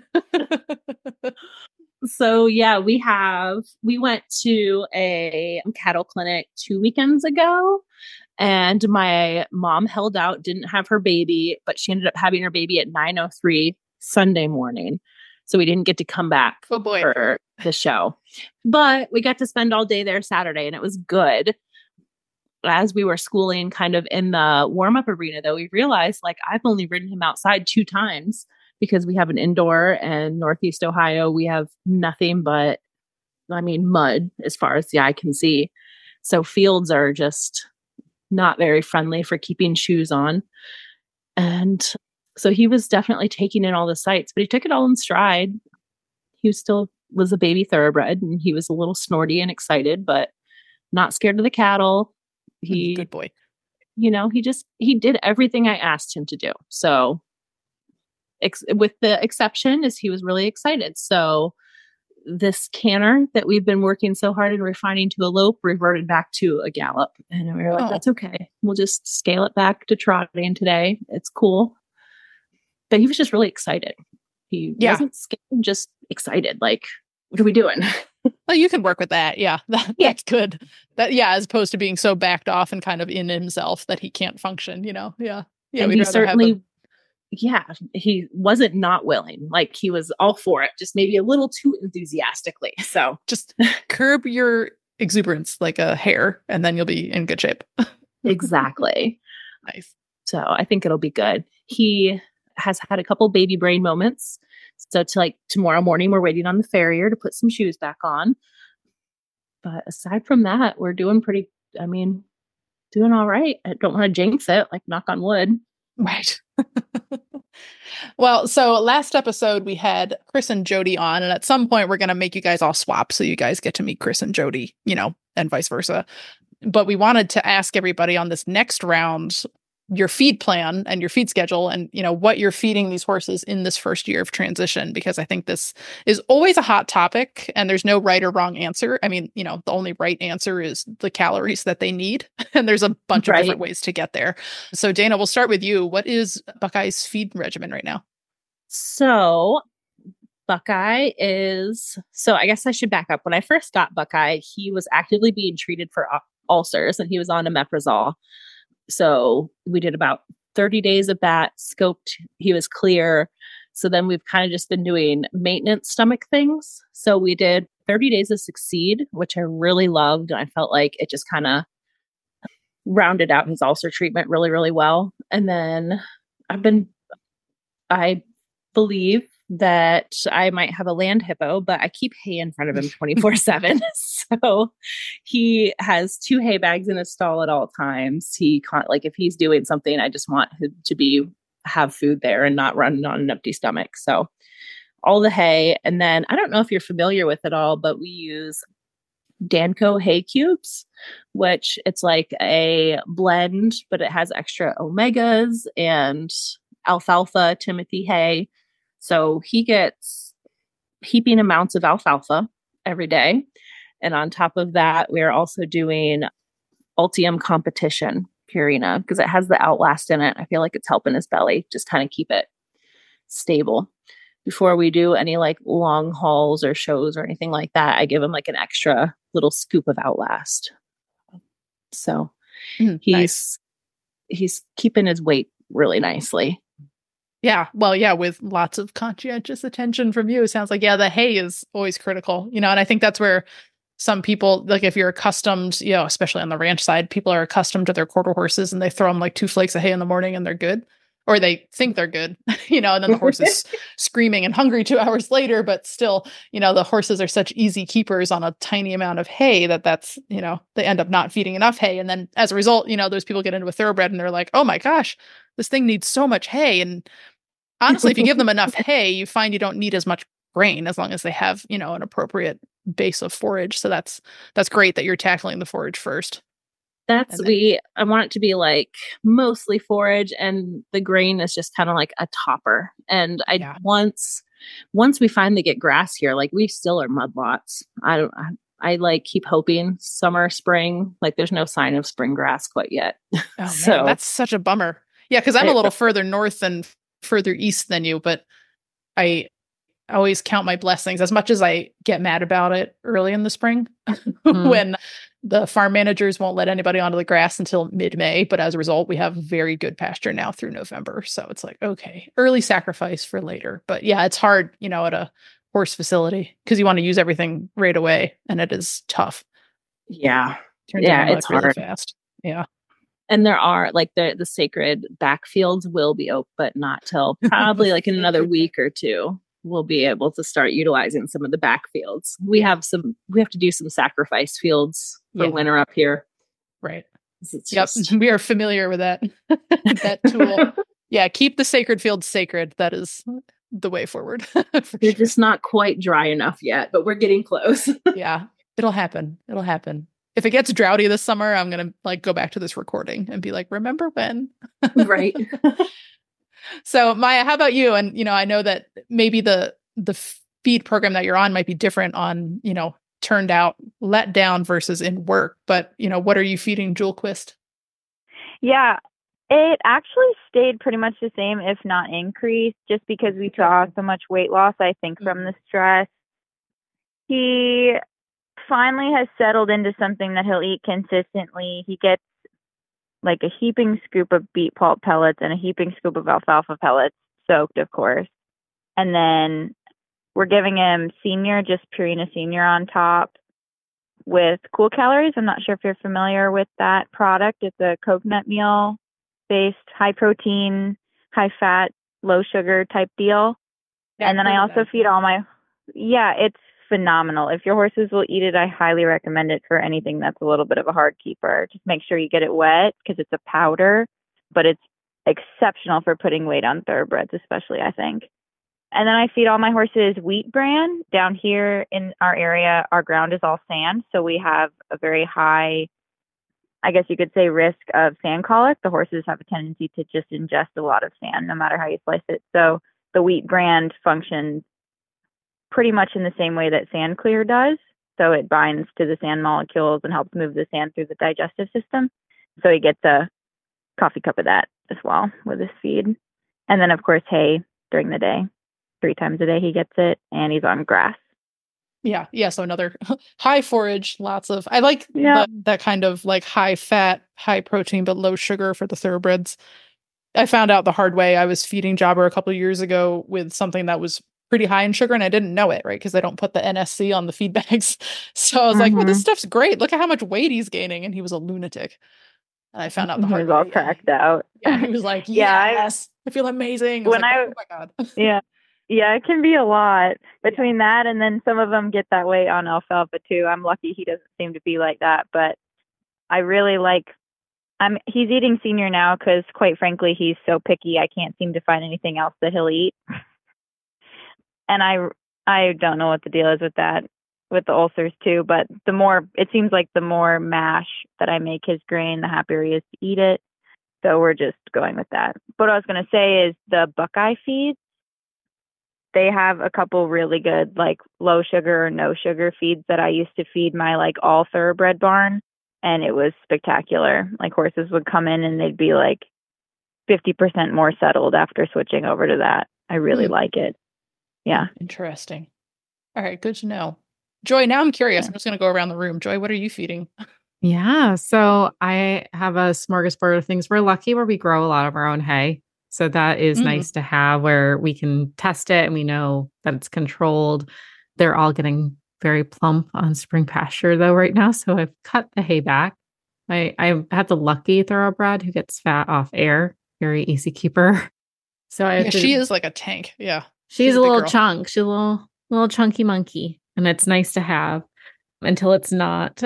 So yeah, we have, we went to a cattle clinic two weekends ago. And my mom held out, didn't have her baby, but she ended up having her baby at nine oh three Sunday morning. So we didn't get to come back oh boy. for the show. But we got to spend all day there Saturday, and it was good. As we were schooling kind of in the warm-up arena, though, we realized, like, I've only ridden him outside two times because we have an indoor, and Northeast Ohio, we have nothing but, I mean, mud as far as the eye can see. So fields are just not very friendly for keeping shoes on. And so he was definitely taking in all the sights, but he took it all in stride. He was still was a baby thoroughbred, and he was a little snorty and excited, but not scared of the cattle. He, good boy. You know, he just, he did everything I asked him to do. So ex- with the exception is he was really excited. So this canter that we've been working so hard and refining to a lope reverted back to a gallop. And we were like, oh. that's okay. We'll just scale it back to trotting today. It's cool. But he was just really excited. He Yeah. wasn't scared, just excited. Like, what are we doing? Well, you can work with that. Yeah. That, Yeah. That's good. That, yeah. As opposed to being so backed off and kind of in himself that he can't function, you know? Yeah. Yeah. And we'd he rather have certainly, them- yeah, he wasn't not willing. Like, he was all for it, just maybe a little too enthusiastically. So just curb your exuberance like a hare, and then you'll be in good shape. exactly. Nice. So I think it'll be good. He has had a couple baby brain moments. So to like tomorrow morning, we're waiting on the farrier to put some shoes back on. But aside from that, we're doing pretty, I mean, doing all right. I don't want to jinx it, like knock on wood. Right. Well, so last episode we had Chris and Jody on, and at some point we're going to make you guys all swap so you guys get to meet Chris and Jody, you know, and vice versa. But we wanted to ask everybody on this next round your feed plan and your feed schedule, and, you know, what you're feeding these horses in this first year of transition, because I think this is always a hot topic and there's no right or wrong answer. I mean, you know, the only right answer is the calories that they need. And there's a bunch Right. of different ways to get there. So Dana, we'll start with you. What is Buckeye's feed regimen right now? So Buckeye is, so I guess I should back up. When I first got Buckeye, he was actively being treated for ul- ulcers and he was on omeprazole. So we did about thirty days of that, scoped, he was clear. So then we've kind of just been doing maintenance stomach things. So we did thirty days of Succeed, which I really loved. And I felt like it just kind of rounded out his ulcer treatment really, really well. And then I've been, I believe that I might have a land hippo, but I keep hay in front of him twenty-four seven. So he has two hay bags in his stall at all times. He can't, like, if he's doing something, I just want him to be, have food there and not run on an empty stomach. So all the hay. And then I don't know if you're familiar with it all, but we use Danco hay cubes, which it's like a blend, but it has extra omegas and alfalfa, Timothy hay. So he gets heaping amounts of alfalfa every day. And on top of that, we're also doing Ultium Competition Purina because it has the Outlast in it. I feel like it's helping his belly just kind of keep it stable. Before we do any like long hauls or shows or anything like that, I give him like an extra little scoop of Outlast. So Mm, he's nice. he's keeping his weight really nicely. Yeah. Well, yeah, with lots of conscientious attention from you. It sounds like, yeah, the hay is always critical, you know, and I think that's where some people, like if you're accustomed, you know, especially on the ranch side, people are accustomed to their quarter horses and they throw them like two flakes of hay in the morning and they're good, or they think they're good, you know, and then the horse is screaming and hungry two hours later, but still, you know, the horses are such easy keepers on a tiny amount of hay that that's, you know, they end up not feeding enough hay. And then as a result, you know, those people get into a thoroughbred and they're like, oh my gosh, this thing needs so much hay. And honestly, if you give them enough hay, you find you don't need as much grain as long as they have, you know, an appropriate base of forage. So that's that's great that you're tackling the forage first. That's And then- we I want it to be like mostly forage, and the grain is just kind of like a topper. And I Yeah. once once we finally get grass here, like we still are mudlots. I don't I, I like keep hoping summer, spring, like there's no sign of spring grass quite yet. Oh man, So- that's such a bummer. Yeah, because I'm a It- little further north and further east than you, but I always count my blessings as much as I get mad about it early in the spring Mm. when the farm managers won't let anybody onto the grass until mid-May. But as a result, we have very good pasture now through November. So it's like, okay, early sacrifice for later. But yeah, it's hard, you know, at a horse facility because you want to use everything right away. And it is tough. Yeah. Turns Yeah, into it's mud really hard. fast. Yeah. And there are like the the sacred backfields will be open, but not till probably like in another week or two. We'll be able to start utilizing some of the backfields. We have some. We have to do some sacrifice fields for Yeah. winter up here. Right. It's Yep. just- We are familiar with that. That tool. Yeah. Keep the sacred fields sacred. That is the way forward. For They're sure. just not quite dry enough yet, but we're getting close. Yeah. It'll happen. It'll happen. If it gets droughty this summer, I'm going to like go back to this recording and be like, remember when? Right. So Maya, how about you? And, you know, I know that maybe the, the feed program that you're on might be different on, you know, turned out, let down versus in work, but, you know, what are you feeding Jewelquist? Yeah. It actually stayed pretty much the same, if not increased, just because we saw so much weight loss, I think, mm-hmm. from the stress. He finally has settled into something that he'll eat consistently. He gets like a heaping scoop of beet pulp pellets and a heaping scoop of alfalfa pellets, soaked, of course. And then we're giving him Senior, just Purina Senior on top with Cool Calories. I'm not sure if you're familiar with that product. It's a coconut meal based, high protein, high fat, low sugar type deal. Yeah, and then I also that. feed all my, yeah, it's phenomenal. If your horses will eat it, I highly recommend it for anything that's a little bit of a hard keeper. Just make sure you get it wet because it's a powder, but it's exceptional for putting weight on thoroughbreds, especially, I think. And then I feed all my horses Wheat Bran. Down here in our area, our ground is all sand, so we have a very high, I guess you could say, risk of sand colic. The horses have a tendency to just ingest a lot of sand, no matter how you slice it. So the Wheat Bran functions pretty much in the same way that Sand Clear does. So it binds to the sand molecules and helps move the sand through the digestive system. So he gets a coffee cup of that as well with his feed. And then, of course, hay during the day. Three times a day he gets it, and he's on grass. Yeah. Yeah. So another high forage, lots of, I like yeah. the, that kind of like high fat, high protein, but low sugar for the thoroughbreds. I found out the hard way. I was feeding Jobber a couple of years ago with something that was pretty high in sugar, and I didn't know it, right? Because they don't put the N S C on the feed bags. So I was mm-hmm. like, well, this stuff's great. Look at how much weight he's gaining. And he was a lunatic. And I found out the hard way. He was all cracked out. Yeah, he was like, yes, yeah, I, I feel amazing. I when like, I, oh my God. yeah. Yeah, it can be a lot between that, and then some of them get that weight on alfalfa too. I'm lucky he doesn't seem to be like that, but I really like, I'm, he's eating Senior now because, quite frankly, he's so picky. I can't seem to find anything else that he'll eat. And I, I don't know what the deal is with that, with the ulcers too, but the more, it seems like the more mash that I make his grain, the happier he is to eat it. So we're just going with that. But what I was going to say is the Buckeye feeds, they have a couple really good, like, low sugar or no sugar feeds that I used to feed my, like, all thoroughbred barn. And it was spectacular. Like, horses would come in and they'd be like fifty percent more settled after switching over to that. I really mm. like it. Yeah. Interesting. All right. Good to know. Joy, now I'm curious. Yeah. I'm just going to go around the room. Joy, what are you feeding? Yeah. So I have a smorgasbord of things. We're lucky where we grow a lot of our own hay. So that is mm. nice to have, where we can test it and we know that it's controlled. They're all getting very plump on spring pasture though right now. So I've cut the hay back. I, I have the lucky thoroughbred who gets fat off air. Very easy keeper. So I yeah, to, she is like a tank. Yeah. She's, she's a, a little girl. chunk. She's a little, little chunky monkey. And it's nice to have until it's not.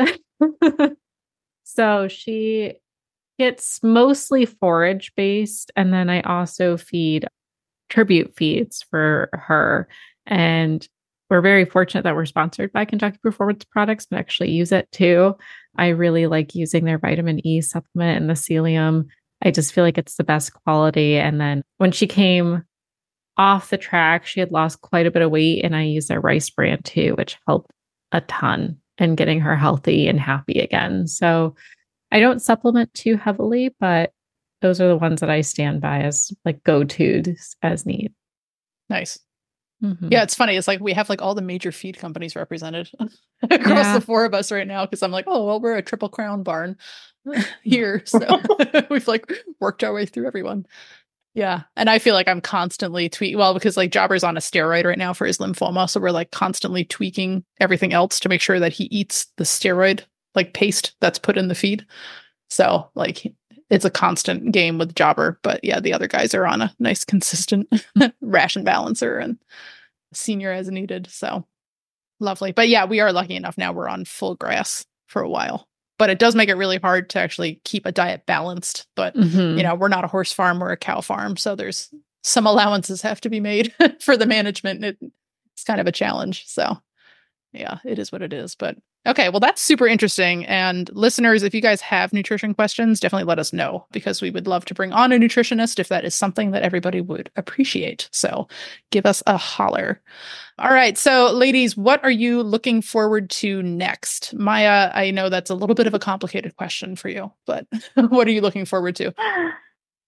So she gets mostly forage based. And then I also feed tribute feeds for her. And we're very fortunate that we're sponsored by Kentucky Performance Products, but actually use it too. I really like using their vitamin E supplement and the psyllium. I just feel like it's the best quality. And then when she came off the track, she had lost quite a bit of weight, and I used their rice bran too, which helped a ton in getting her healthy and happy again. So I don't supplement too heavily, but those are the ones that I stand by as like go-tos as need. Nice. Mm-hmm. Yeah, it's funny. It's like we have like all the major feed companies represented across yeah. the four of us right now, because I'm like, oh, well, we're a Triple Crown barn here. So we've like worked our way through everyone. Yeah. And I feel like I'm constantly tweaking. Well, because like Jobber's on a steroid right now for his lymphoma. So we're like constantly tweaking everything else to make sure that he eats the steroid like paste that's put in the feed. So like it's a constant game with Jobber. But yeah, the other guys are on a nice consistent ration balancer and Senior as needed. So lovely. But yeah, we are lucky enough now we're on full grass for a while. But it does make it really hard to actually keep a diet balanced. But, mm-hmm. you know, we're not a horse farm, we're a cow farm. So there's some allowances have to be made for the management. It, it's kind of a challenge. So, yeah, it is what it is. But okay, well, that's super interesting. And listeners, if you guys have nutrition questions, definitely let us know, because we would love to bring on a nutritionist if that is something that everybody would appreciate. So give us a holler. All right. So ladies, what are you looking forward to next? Maya, I know that's a little bit of a complicated question for you, but what are you looking forward to?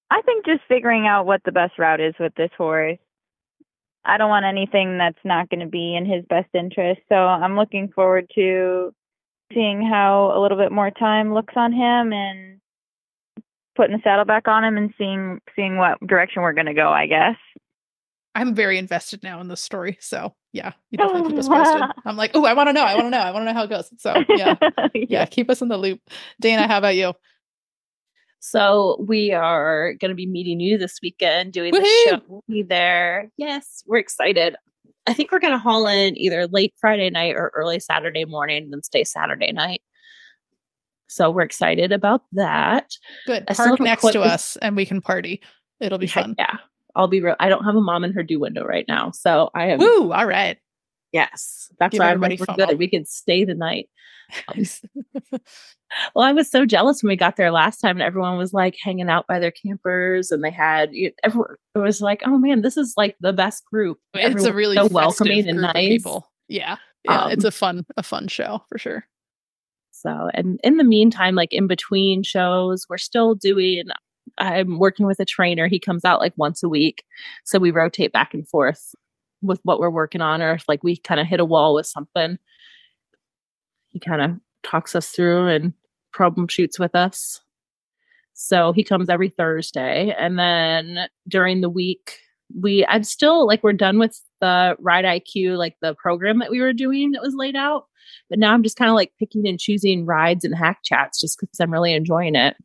I think just figuring out what the best route is with this horse. I don't want anything that's not going to be in his best interest. So I'm looking forward to seeing how a little bit more time looks on him and putting the saddle back on him and seeing seeing what direction we're going to go, I guess. I'm very invested now in this story. So yeah, you definitely keep us posted. I'm like, oh, I want to know. I want to know. I want to know how it goes. So yeah. yeah, yeah, keep us in the loop. Dana, how about you? So we are going to be meeting you this weekend, doing Woo-hoo! the show. We'll be there. Yes, we're excited. I think we're going to haul in either late Friday night or early Saturday morning and then stay Saturday night. So we're excited about that. Good. I still Park have a next quick- to us and we can party. It'll be Yeah, fun. Yeah. I'll be real. I don't have a mom in her due window right now. So I am. Woo! All right. Yes. That's Give why I'm like, everybody we're FOMO. good. We could stay the night. Um, well, I was so jealous when we got there last time and everyone was like hanging out by their campers and they had, you- everyone, it was like, oh man, this is like the best group. It's Everyone's a really so festive welcoming and group of nice. people. Yeah. Yeah. Um, it's a fun, a fun show for sure. So, and in the meantime, like in between shows, we're still doing, I'm working with a trainer. He comes out like once a week. So we rotate back and forth with what we're working on, or if like we kind of hit a wall with something, he kind of talks us through and problem shoots with us. So he comes every Thursday. And then during the week, we, I'm still like, we're done with the Ride I Q, like the program that we were doing that was laid out. But now I'm just kind of like picking and choosing rides and hack chats just because I'm really enjoying it.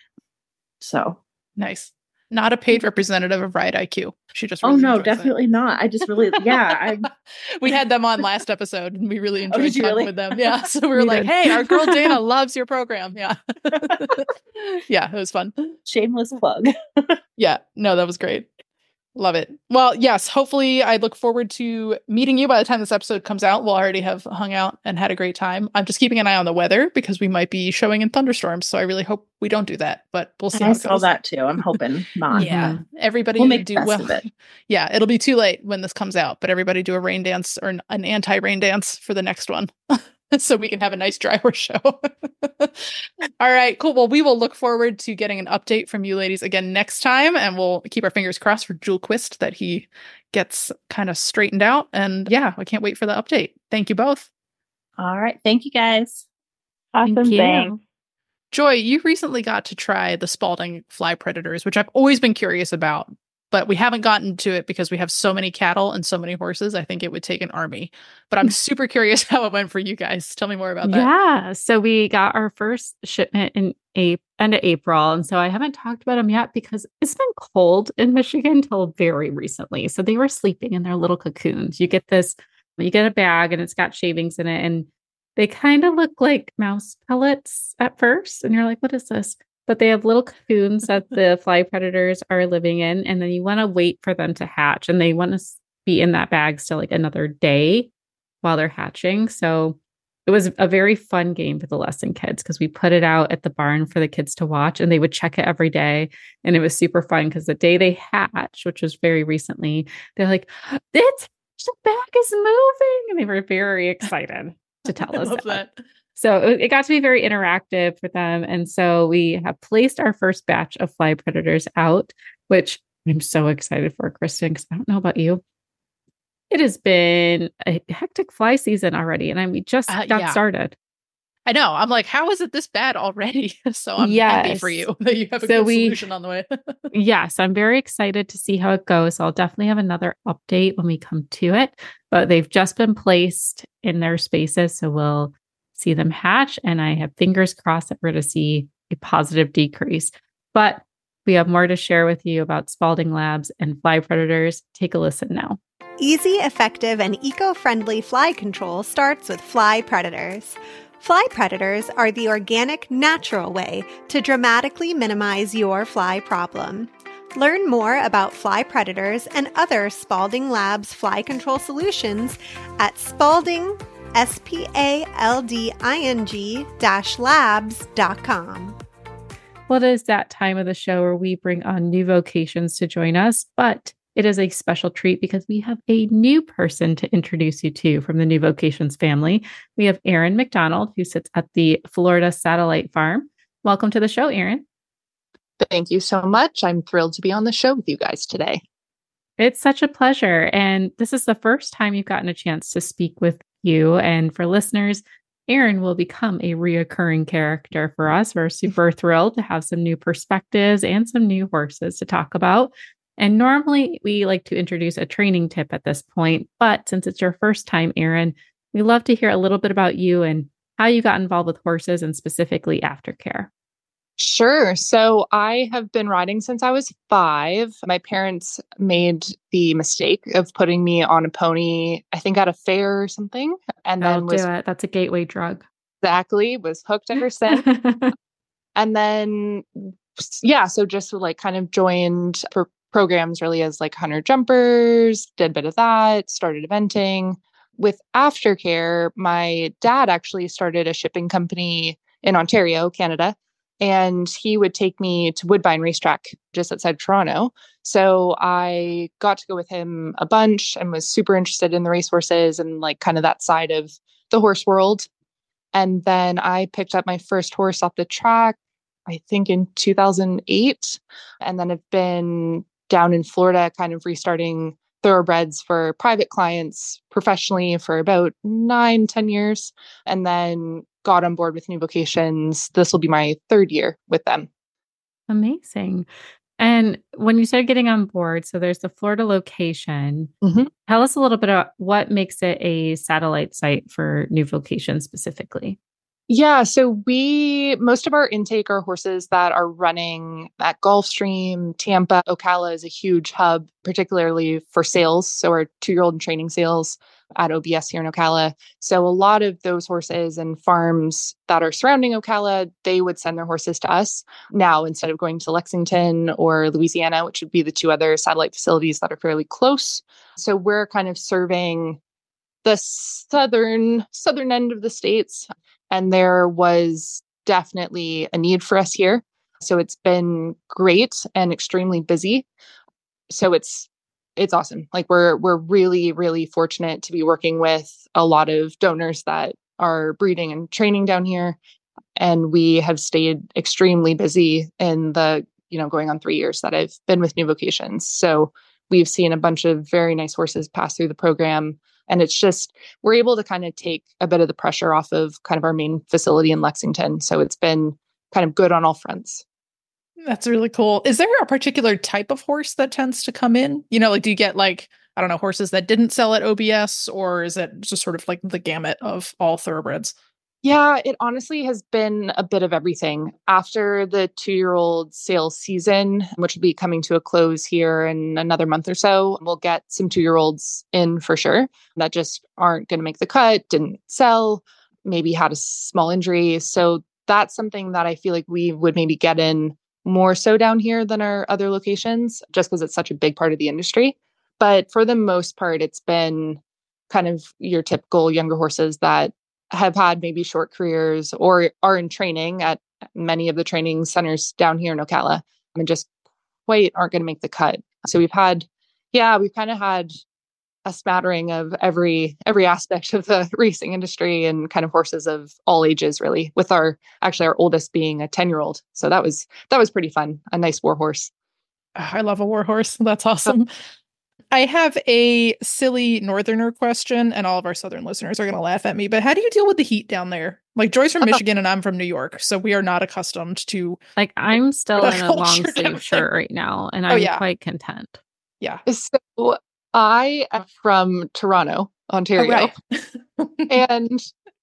So Nice. Not a paid representative of Ride I Q. She just oh really no, enjoys it. definitely not. I just really yeah. I'm we had them on last episode and we really enjoyed did you talking really? with them. Yeah. So we were We like, did. hey, our girl Dana loves your program. Yeah. yeah, it was fun. shameless plug. Yeah. No, that was great. Love it. Well, yes, hopefully I look forward to meeting you by the time this episode comes out. We'll already have hung out and had a great time. I'm just keeping an eye on the weather because we might be showing in thunderstorms. So I really hope we don't do that, but we'll see I how it saw goes. that too. I'm hoping not. Yeah. Everybody We'll make do the best well. of it. Yeah, it'll be too late when this comes out, but everybody do a rain dance or an, an anti-rain dance for the next one. So we can have a nice dry horse show. All right, cool. Well, we will look forward to getting an update from you ladies again next time, and we'll keep our fingers crossed for Jewel Quist that he gets kind of straightened out. And yeah, I can't wait for the update. Thank you both. All right. Thank you guys. Awesome. Thank you. Thanks. Joy, you recently got to try the Spalding Fly Predators, which I've always been curious about, but we haven't gotten to it because we have so many cattle and so many horses. I think it would take an army, but I'm super curious how it went for you guys. Tell me more about that. Yeah. So we got our first shipment in April, end of April. And so I haven't talked about them yet because it's been cold in Michigan till very recently. So they were sleeping in their little cocoons. You get this, you get a bag and it's got shavings in it. And they kind of look like mouse pellets at first. And you're like, what is this? But they have little cocoons that the fly predators are living in. And then you want to wait for them to hatch. And they want to be in that bag still like another day while they're hatching. So it was a very fun game for the lesson kids because we put it out at the barn for the kids to watch and they would check it every day. And it was super fun because the day they hatched, which was very recently, they're like, it's, the bag is moving. And they were very excited to tell I us love that. that. So it it got to be very interactive for them. And so we have placed our first batch of fly predators out, which I'm so excited for, Kristen, because I don't know about you. It has been a hectic fly season already. And I mean, just Uh, got yeah. started. I know. I'm like, how is it this bad already? So I'm happy Yes. for you that you have a So good we- solution on the way. Yes, I'm very excited to see how it goes. I'll definitely have another update when we come to it, but they've just been placed in their spaces. So we'll see them hatch. And I have fingers crossed that we're to see a positive decrease. But we have more to share with you about Spalding Labs and fly predators. Take a listen now. Easy, effective, and eco-friendly fly control starts with Fly Predators. Fly Predators are the organic, natural way to dramatically minimize your fly problem. Learn more about Fly Predators and other Spalding Labs fly control solutions at Spalding, S P A L D I N G dash labs dot com. Well, it is that time of the show where we bring on new vocations to join us, but it is a special treat because we have a new person to introduce you to from the New Vocations family. We have Erin McDonald, who sits at the Florida Satellite Farm. Welcome to the show, Erin. Thank you so much. I'm thrilled to be on the show with you guys today. It's such a pleasure. And this is the first time you've gotten a chance to speak with you. And for listeners, Erin will become a reoccurring character for us. We're super thrilled to have some new perspectives and some new horses to talk about. And normally we like to introduce a training tip at this point. But since it's your first time, Erin, we love to hear a little bit about you and how you got involved with horses and specifically aftercare. Sure. So I have been riding since I was five. My parents made the mistake of putting me on a pony, I think at a fair or something. And I'll then was do it. That's a gateway drug. Exactly, was hooked ever since. And then, yeah, so just like kind of joined pro- programs really as like hunter jumpers, did a bit of that, started eventing. With aftercare, my dad actually started a shipping company in Ontario, Canada. And he would take me to Woodbine Racetrack just outside Toronto. So I got to go with him a bunch and was super interested in the racehorses and like kind of that side of the horse world. And then I picked up my first horse off the track, I think in two thousand eight. And then I've been down in Florida kind of restarting thoroughbreds for private clients professionally for about nine, ten years. And then got on board with New Vocations. This will be my third year with them. Amazing. And when you started getting on board, so there's the Florida location. Mm-hmm. Tell us a little bit about what makes it a satellite site for New Vocations specifically. Yeah, so we, most of our intake are horses that are running at Gulfstream, Tampa. Ocala is a huge hub, particularly for sales. So our two-year-old and training sales at O B S here in Ocala. So a lot of those horses and farms that are surrounding Ocala, they would send their horses to us now instead of going to Lexington or Louisiana, which would be the two other satellite facilities that are fairly close. So we're kind of serving the southern southern end of the states. And there was definitely a need for us here. So it's been great and extremely busy. So it's it's awesome. Like we're we're really, really fortunate to be working with a lot of donors that are breeding and training down here. And we have stayed extremely busy in the, you know, going on three years that I've been with New Vocations. So we've seen a bunch of very nice horses pass through the program. And it's just, we're able to kind of take a bit of the pressure off of kind of our main facility in Lexington. So it's been kind of good on all fronts. That's really cool. Is there a particular type of horse that tends to come in? You know, like, do you get like, I don't know, horses that didn't sell at O B S, or is it just sort of like the gamut of all thoroughbreds? Yeah, it honestly has been a bit of everything. After the two-year-old sales season, which will be coming to a close here in another month or so, we'll get some two-year-olds in for sure that just aren't going to make the cut, didn't sell, maybe had a small injury. So that's something that I feel like we would maybe get in more so down here than our other locations, just because it's such a big part of the industry. But for the most part, it's been kind of your typical younger horses that have had maybe short careers or are in training at many of the training centers down here in Ocala and just quite aren't going to make the cut. So we've had, yeah, we've kind of had a smattering of every every aspect of the racing industry and kind of horses of all ages, really, with our actually our oldest being a ten-year-old. So that was that was pretty fun. A nice war horse. I love a war horse. That's awesome. I have a silly northerner question, and all of our southern listeners are going to laugh at me, but how do you deal with the heat down there? Like, Joy's from Michigan and I'm from New York, so we are not accustomed to... Like, I'm still in a long sleeve shirt right now, and I'm oh, yeah. quite content. Yeah. So I am from Toronto, Ontario, oh, right. And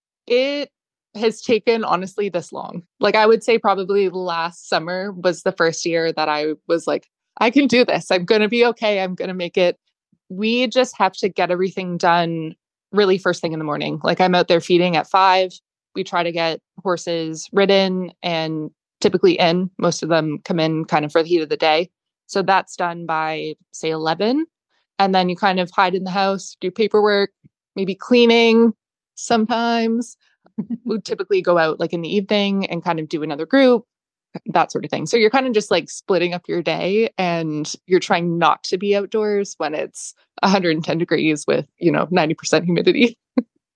it has taken, honestly, this long. Like, I would say probably last summer was the first year that I was like, I can do this. I'm going to be okay. I'm going to make it. We just have to get everything done really first thing in the morning. Like I'm out there feeding at five. We try to get horses ridden and typically in. Most of them come in kind of for the heat of the day. So that's done by, say, eleven. And then you kind of hide in the house, do paperwork, maybe cleaning sometimes. We typically go out like in the evening and kind of do another group. That sort of thing. So you're kind of just like splitting up your day and you're trying not to be outdoors when it's one hundred ten degrees with, you know, ninety percent humidity.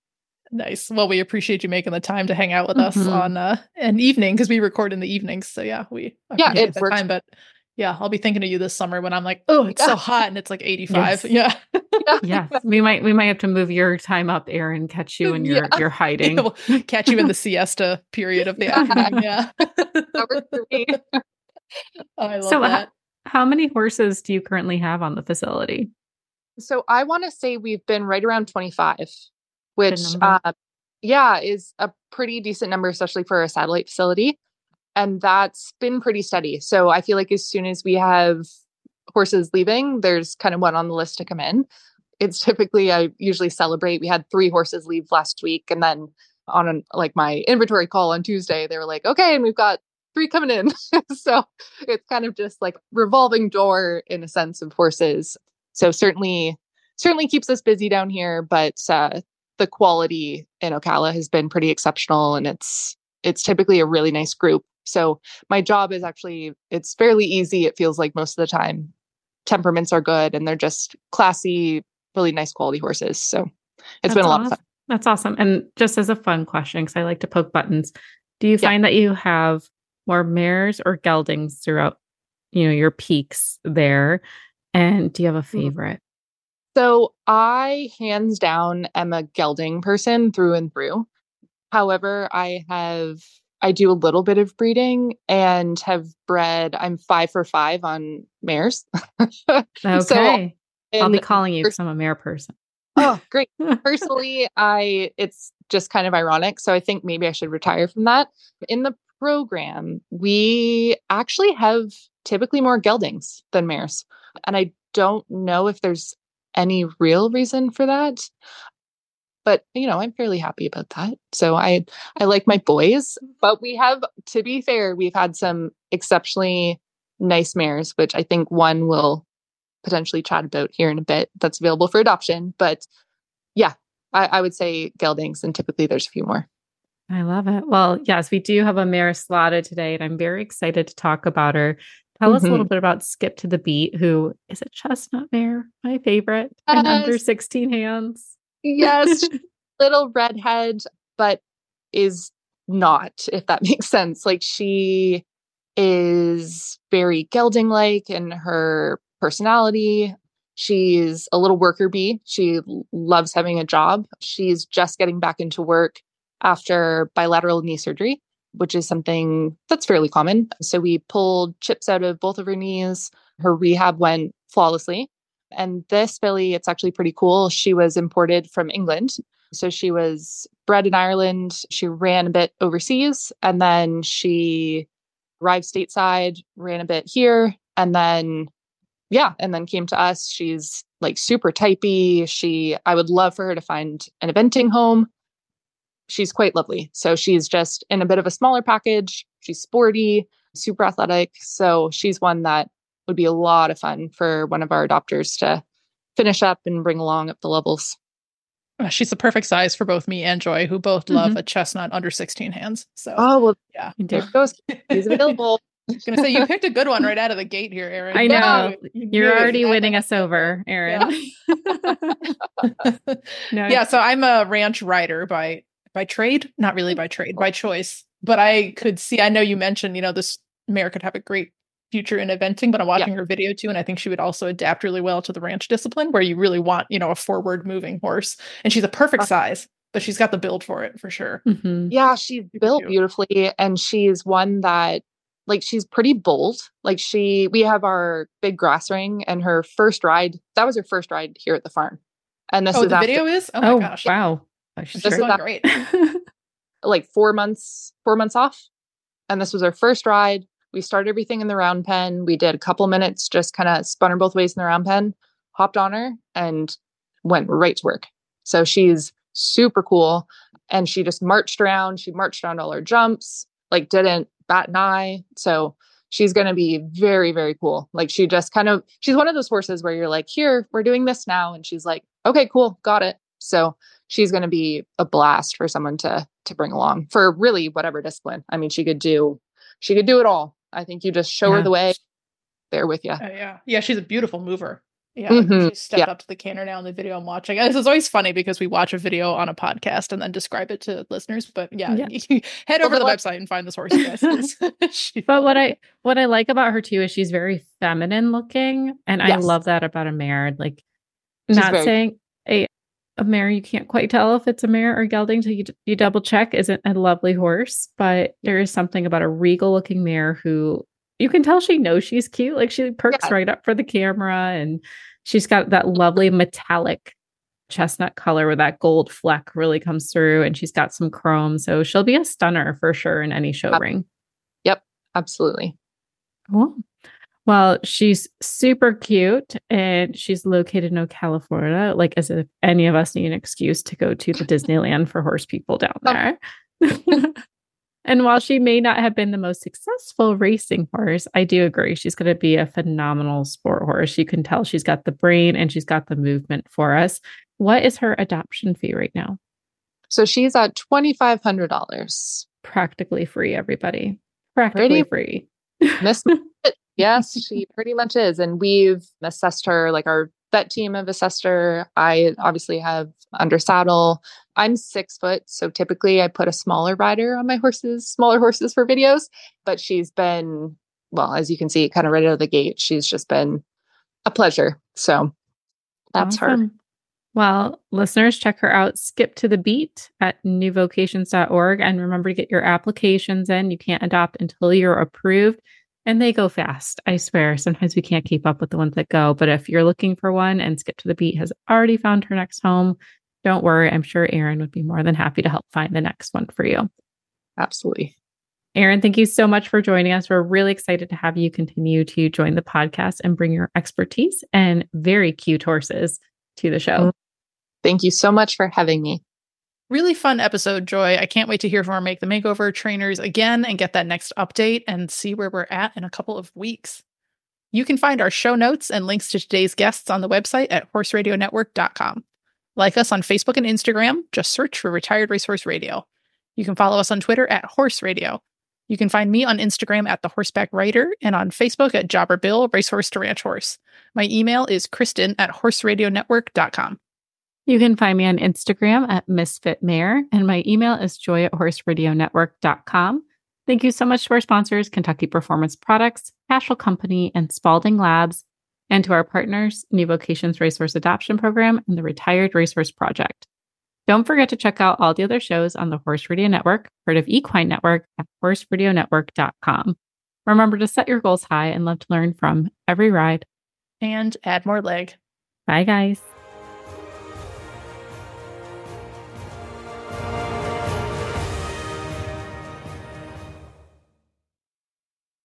Nice. Well, we appreciate you making the time to hang out with Mm-hmm. us on uh, an evening because we record in the evenings. So yeah, we Yeah, appreciate it the works. time. But yeah, I'll be thinking of you this summer when I'm like, oh, it's so hot and it's like eighty-five. Yes. Yeah. Yes, we might we might have to move your time up, Erin. Catch you when you're Yeah. you're hiding. We'll catch you in the siesta period of the afternoon. Yeah. That works for me. I love So, that. h- how many horses do you currently have on the facility? So I want to say we've been right around twenty-five, which, number. uh, yeah, is a pretty decent number, especially for a satellite facility. And that's been pretty steady. So I feel like as soon as we have horses leaving, there's kind of one on the list to come in. It's typically, I usually celebrate. We had three horses leave last week. And then on an, like my inventory call on Tuesday, they were like, okay, and we've got three coming in. So it's kind of just like revolving door in a sense of horses. So certainly, certainly keeps us busy down here, but uh, the quality in Ocala has been pretty exceptional, and it's it's typically a really nice group. So my job is actually, it's fairly easy. It feels like most of the time. Temperaments are good, and they're just classy, really nice quality horses. So it's That's been a lot of awesome. fun. That's awesome. And just as a fun question, because I like to poke buttons, do you Yeah. find that you have more mares or geldings throughout, you know, your peaks there? And do you have a favorite? So I, hands down, am a gelding person through and through. However, I have, I do a little bit of breeding and have bred, I'm five for five on mares. Okay. So I'll be in- calling you because I'm a mare person. Oh, great. Personally, I, it's just kind of ironic. So I think maybe I should retire from that. In the program, we actually have typically more geldings than mares. And I don't know if there's any real reason for that. But, you know, I'm fairly happy about that. So I, I like my boys, but we have, to be fair, we've had some exceptionally nice mares, which I think one will potentially chat about here in a bit, that's available for adoption. But yeah, I, I would say geldings, and typically there's a few more. I love it. Well, yes, we do have a mare slotted today, and I'm very excited to talk about her. Tell us a little Mhm. bit about Skip to the Beat, who is a chestnut mare, my favorite, and under Yes. sixteen hands. Yes, little redhead, but is not, if that makes sense. Like, she is very gelding like in her personality. She's a little worker bee. She l- loves having a job. She's just getting back into work after bilateral knee surgery, which is something that's fairly common. So we pulled chips out of both of her knees. Her rehab went flawlessly. And this filly, it's actually pretty cool. She was imported from England. So she was bred in Ireland. She ran a bit overseas, and then she arrived stateside, ran a bit here, and then, yeah, and then came to us. She's like super typey. She, I would love for her to find an eventing home. She's quite lovely. So she's just in a bit of a smaller package. She's sporty, super athletic. So she's one that would be a lot of fun for one of our adopters to finish up and bring along up the levels. Uh, She's the perfect size for both me and Joy, who both love a chestnut under sixteen hands. So, Oh, well, yeah. there it goes. He's available. I was gonna say you picked a good one right out of the gate here, Erin. I You know. knew- you You're knew already exactly winning what- us over, Erin. No, Yeah, so I'm a ranch rider by by trade, not really by trade, by choice. But I could see, I know you mentioned, you know, this mare could have a great future in eventing, but I'm watching her video too, and I think she would also adapt really well to the ranch discipline, where you really want, you know, a forward moving horse. And she's a perfect size, but she's got the build for it for sure. Mhm. Yeah, she's built cute. beautifully, and she's one that, like, she's pretty bold. Like, she, we have our big grass ring, and her first ride, that was her first ride here at the farm. And this Oh, is the after, video is? Oh my Oh, gosh. wow. I She's should This is doing that- great. like four months, four months off. And this was our first ride. We started everything in the round pen. We did a couple minutes, just kind of spun her both ways in the round pen, hopped on her, and went right to work. So she's super cool. And she just marched around. She marched around all her jumps, like didn't bat an eye. So she's going to be very, very cool. Like, she just kind of, she's one of those horses where you're like, here, we're doing this now. And she's like, okay, cool, got it. So she's going to be a blast for someone to to bring along for really whatever discipline. I mean, she could do, she could do it all. I think you just show Yeah. her the way, there with you. Uh, yeah. Yeah, she's a beautiful mover. Yeah, Mhm. she stepped Yeah. up to the canter now in the video I'm watching. This is always funny because we watch a video on a podcast and then describe it to listeners. But yeah, Yeah. you head over to the Well, website and find this horse, you guys. 'cause she- But what I what I like about her too is she's very feminine looking, and I Yes. love that about a mare. Like, She's not very- saying a a mare you can't quite tell if it's a mare or gelding till you you double check isn't a lovely horse, but there is something about a regal looking mare who you can tell she knows she's cute. Like she perks Yeah. right up for the camera, and she's got that lovely metallic chestnut color where that gold fleck really comes through, and she's got some chrome, so she'll be a stunner for sure in any show Yep. ring. Yep, absolutely. Cool. Well, she's super cute, and she's located in Ocala, Florida. Like, as if any of us need an excuse to go to the Disneyland for horse people down there. And while she may not have been the most successful racing horse, I do agree she's going to be a phenomenal sport horse. You can tell she's got the brain and she's got the movement for us. What is her adoption fee right now? So she's at twenty-five hundred dollars. Practically free, everybody. Practically Pretty- free. Miss Yes, she pretty much is. And we've assessed her, like our vet team have assessed her. I obviously have under saddle. I'm six foot. So typically I put a smaller rider on my horses, smaller horses for videos. But she's been, well, as you can see, kind of right out of the gate, she's just been a pleasure. So that's her. Awesome. Well, listeners, check her out. Skip to the beat at new vocations dot org. And remember to get your applications in. You can't adopt until you're approved. And they go fast. I swear. Sometimes we can't keep up with the ones that go. But if you're looking for one and Skip to the Beat has already found her next home, don't worry. I'm sure Erin would be more than happy to help find the next one for you. Absolutely. Erin, thank you so much for joining us. We're really excited to have you continue to join the podcast and bring your expertise and very cute horses to the show. Thank you so much for having me. Really fun episode, Joy. I can't wait to hear from our Make the Makeover trainers again and get that next update and see where we're at in a couple of weeks. You can find our show notes and links to today's guests on the website at horse radio network dot com. Like us on Facebook and Instagram, just search for Retired Racehorse Radio. You can follow us on Twitter at Horse Radio. You can find me on Instagram at The Horseback Writer and on Facebook at Jobber Bill, Racehorse to Ranch Horse. My email is Kristen at horse radio network dot com. You can find me on Instagram at Misfit Mare, and my email is joy at horse radio network dot com. Thank you so much to our sponsors, Kentucky Performance Products, Cashel Company, and Spalding Labs, and to our partners, New Vocations Racehorse Adoption Program and the Retired Racehorse Project. Don't forget to check out all the other shows on the Horse Radio Network, part of Equine Network, at horse radio network dot com. Remember to set your goals high and love to learn from every ride. And add more leg. Bye, guys.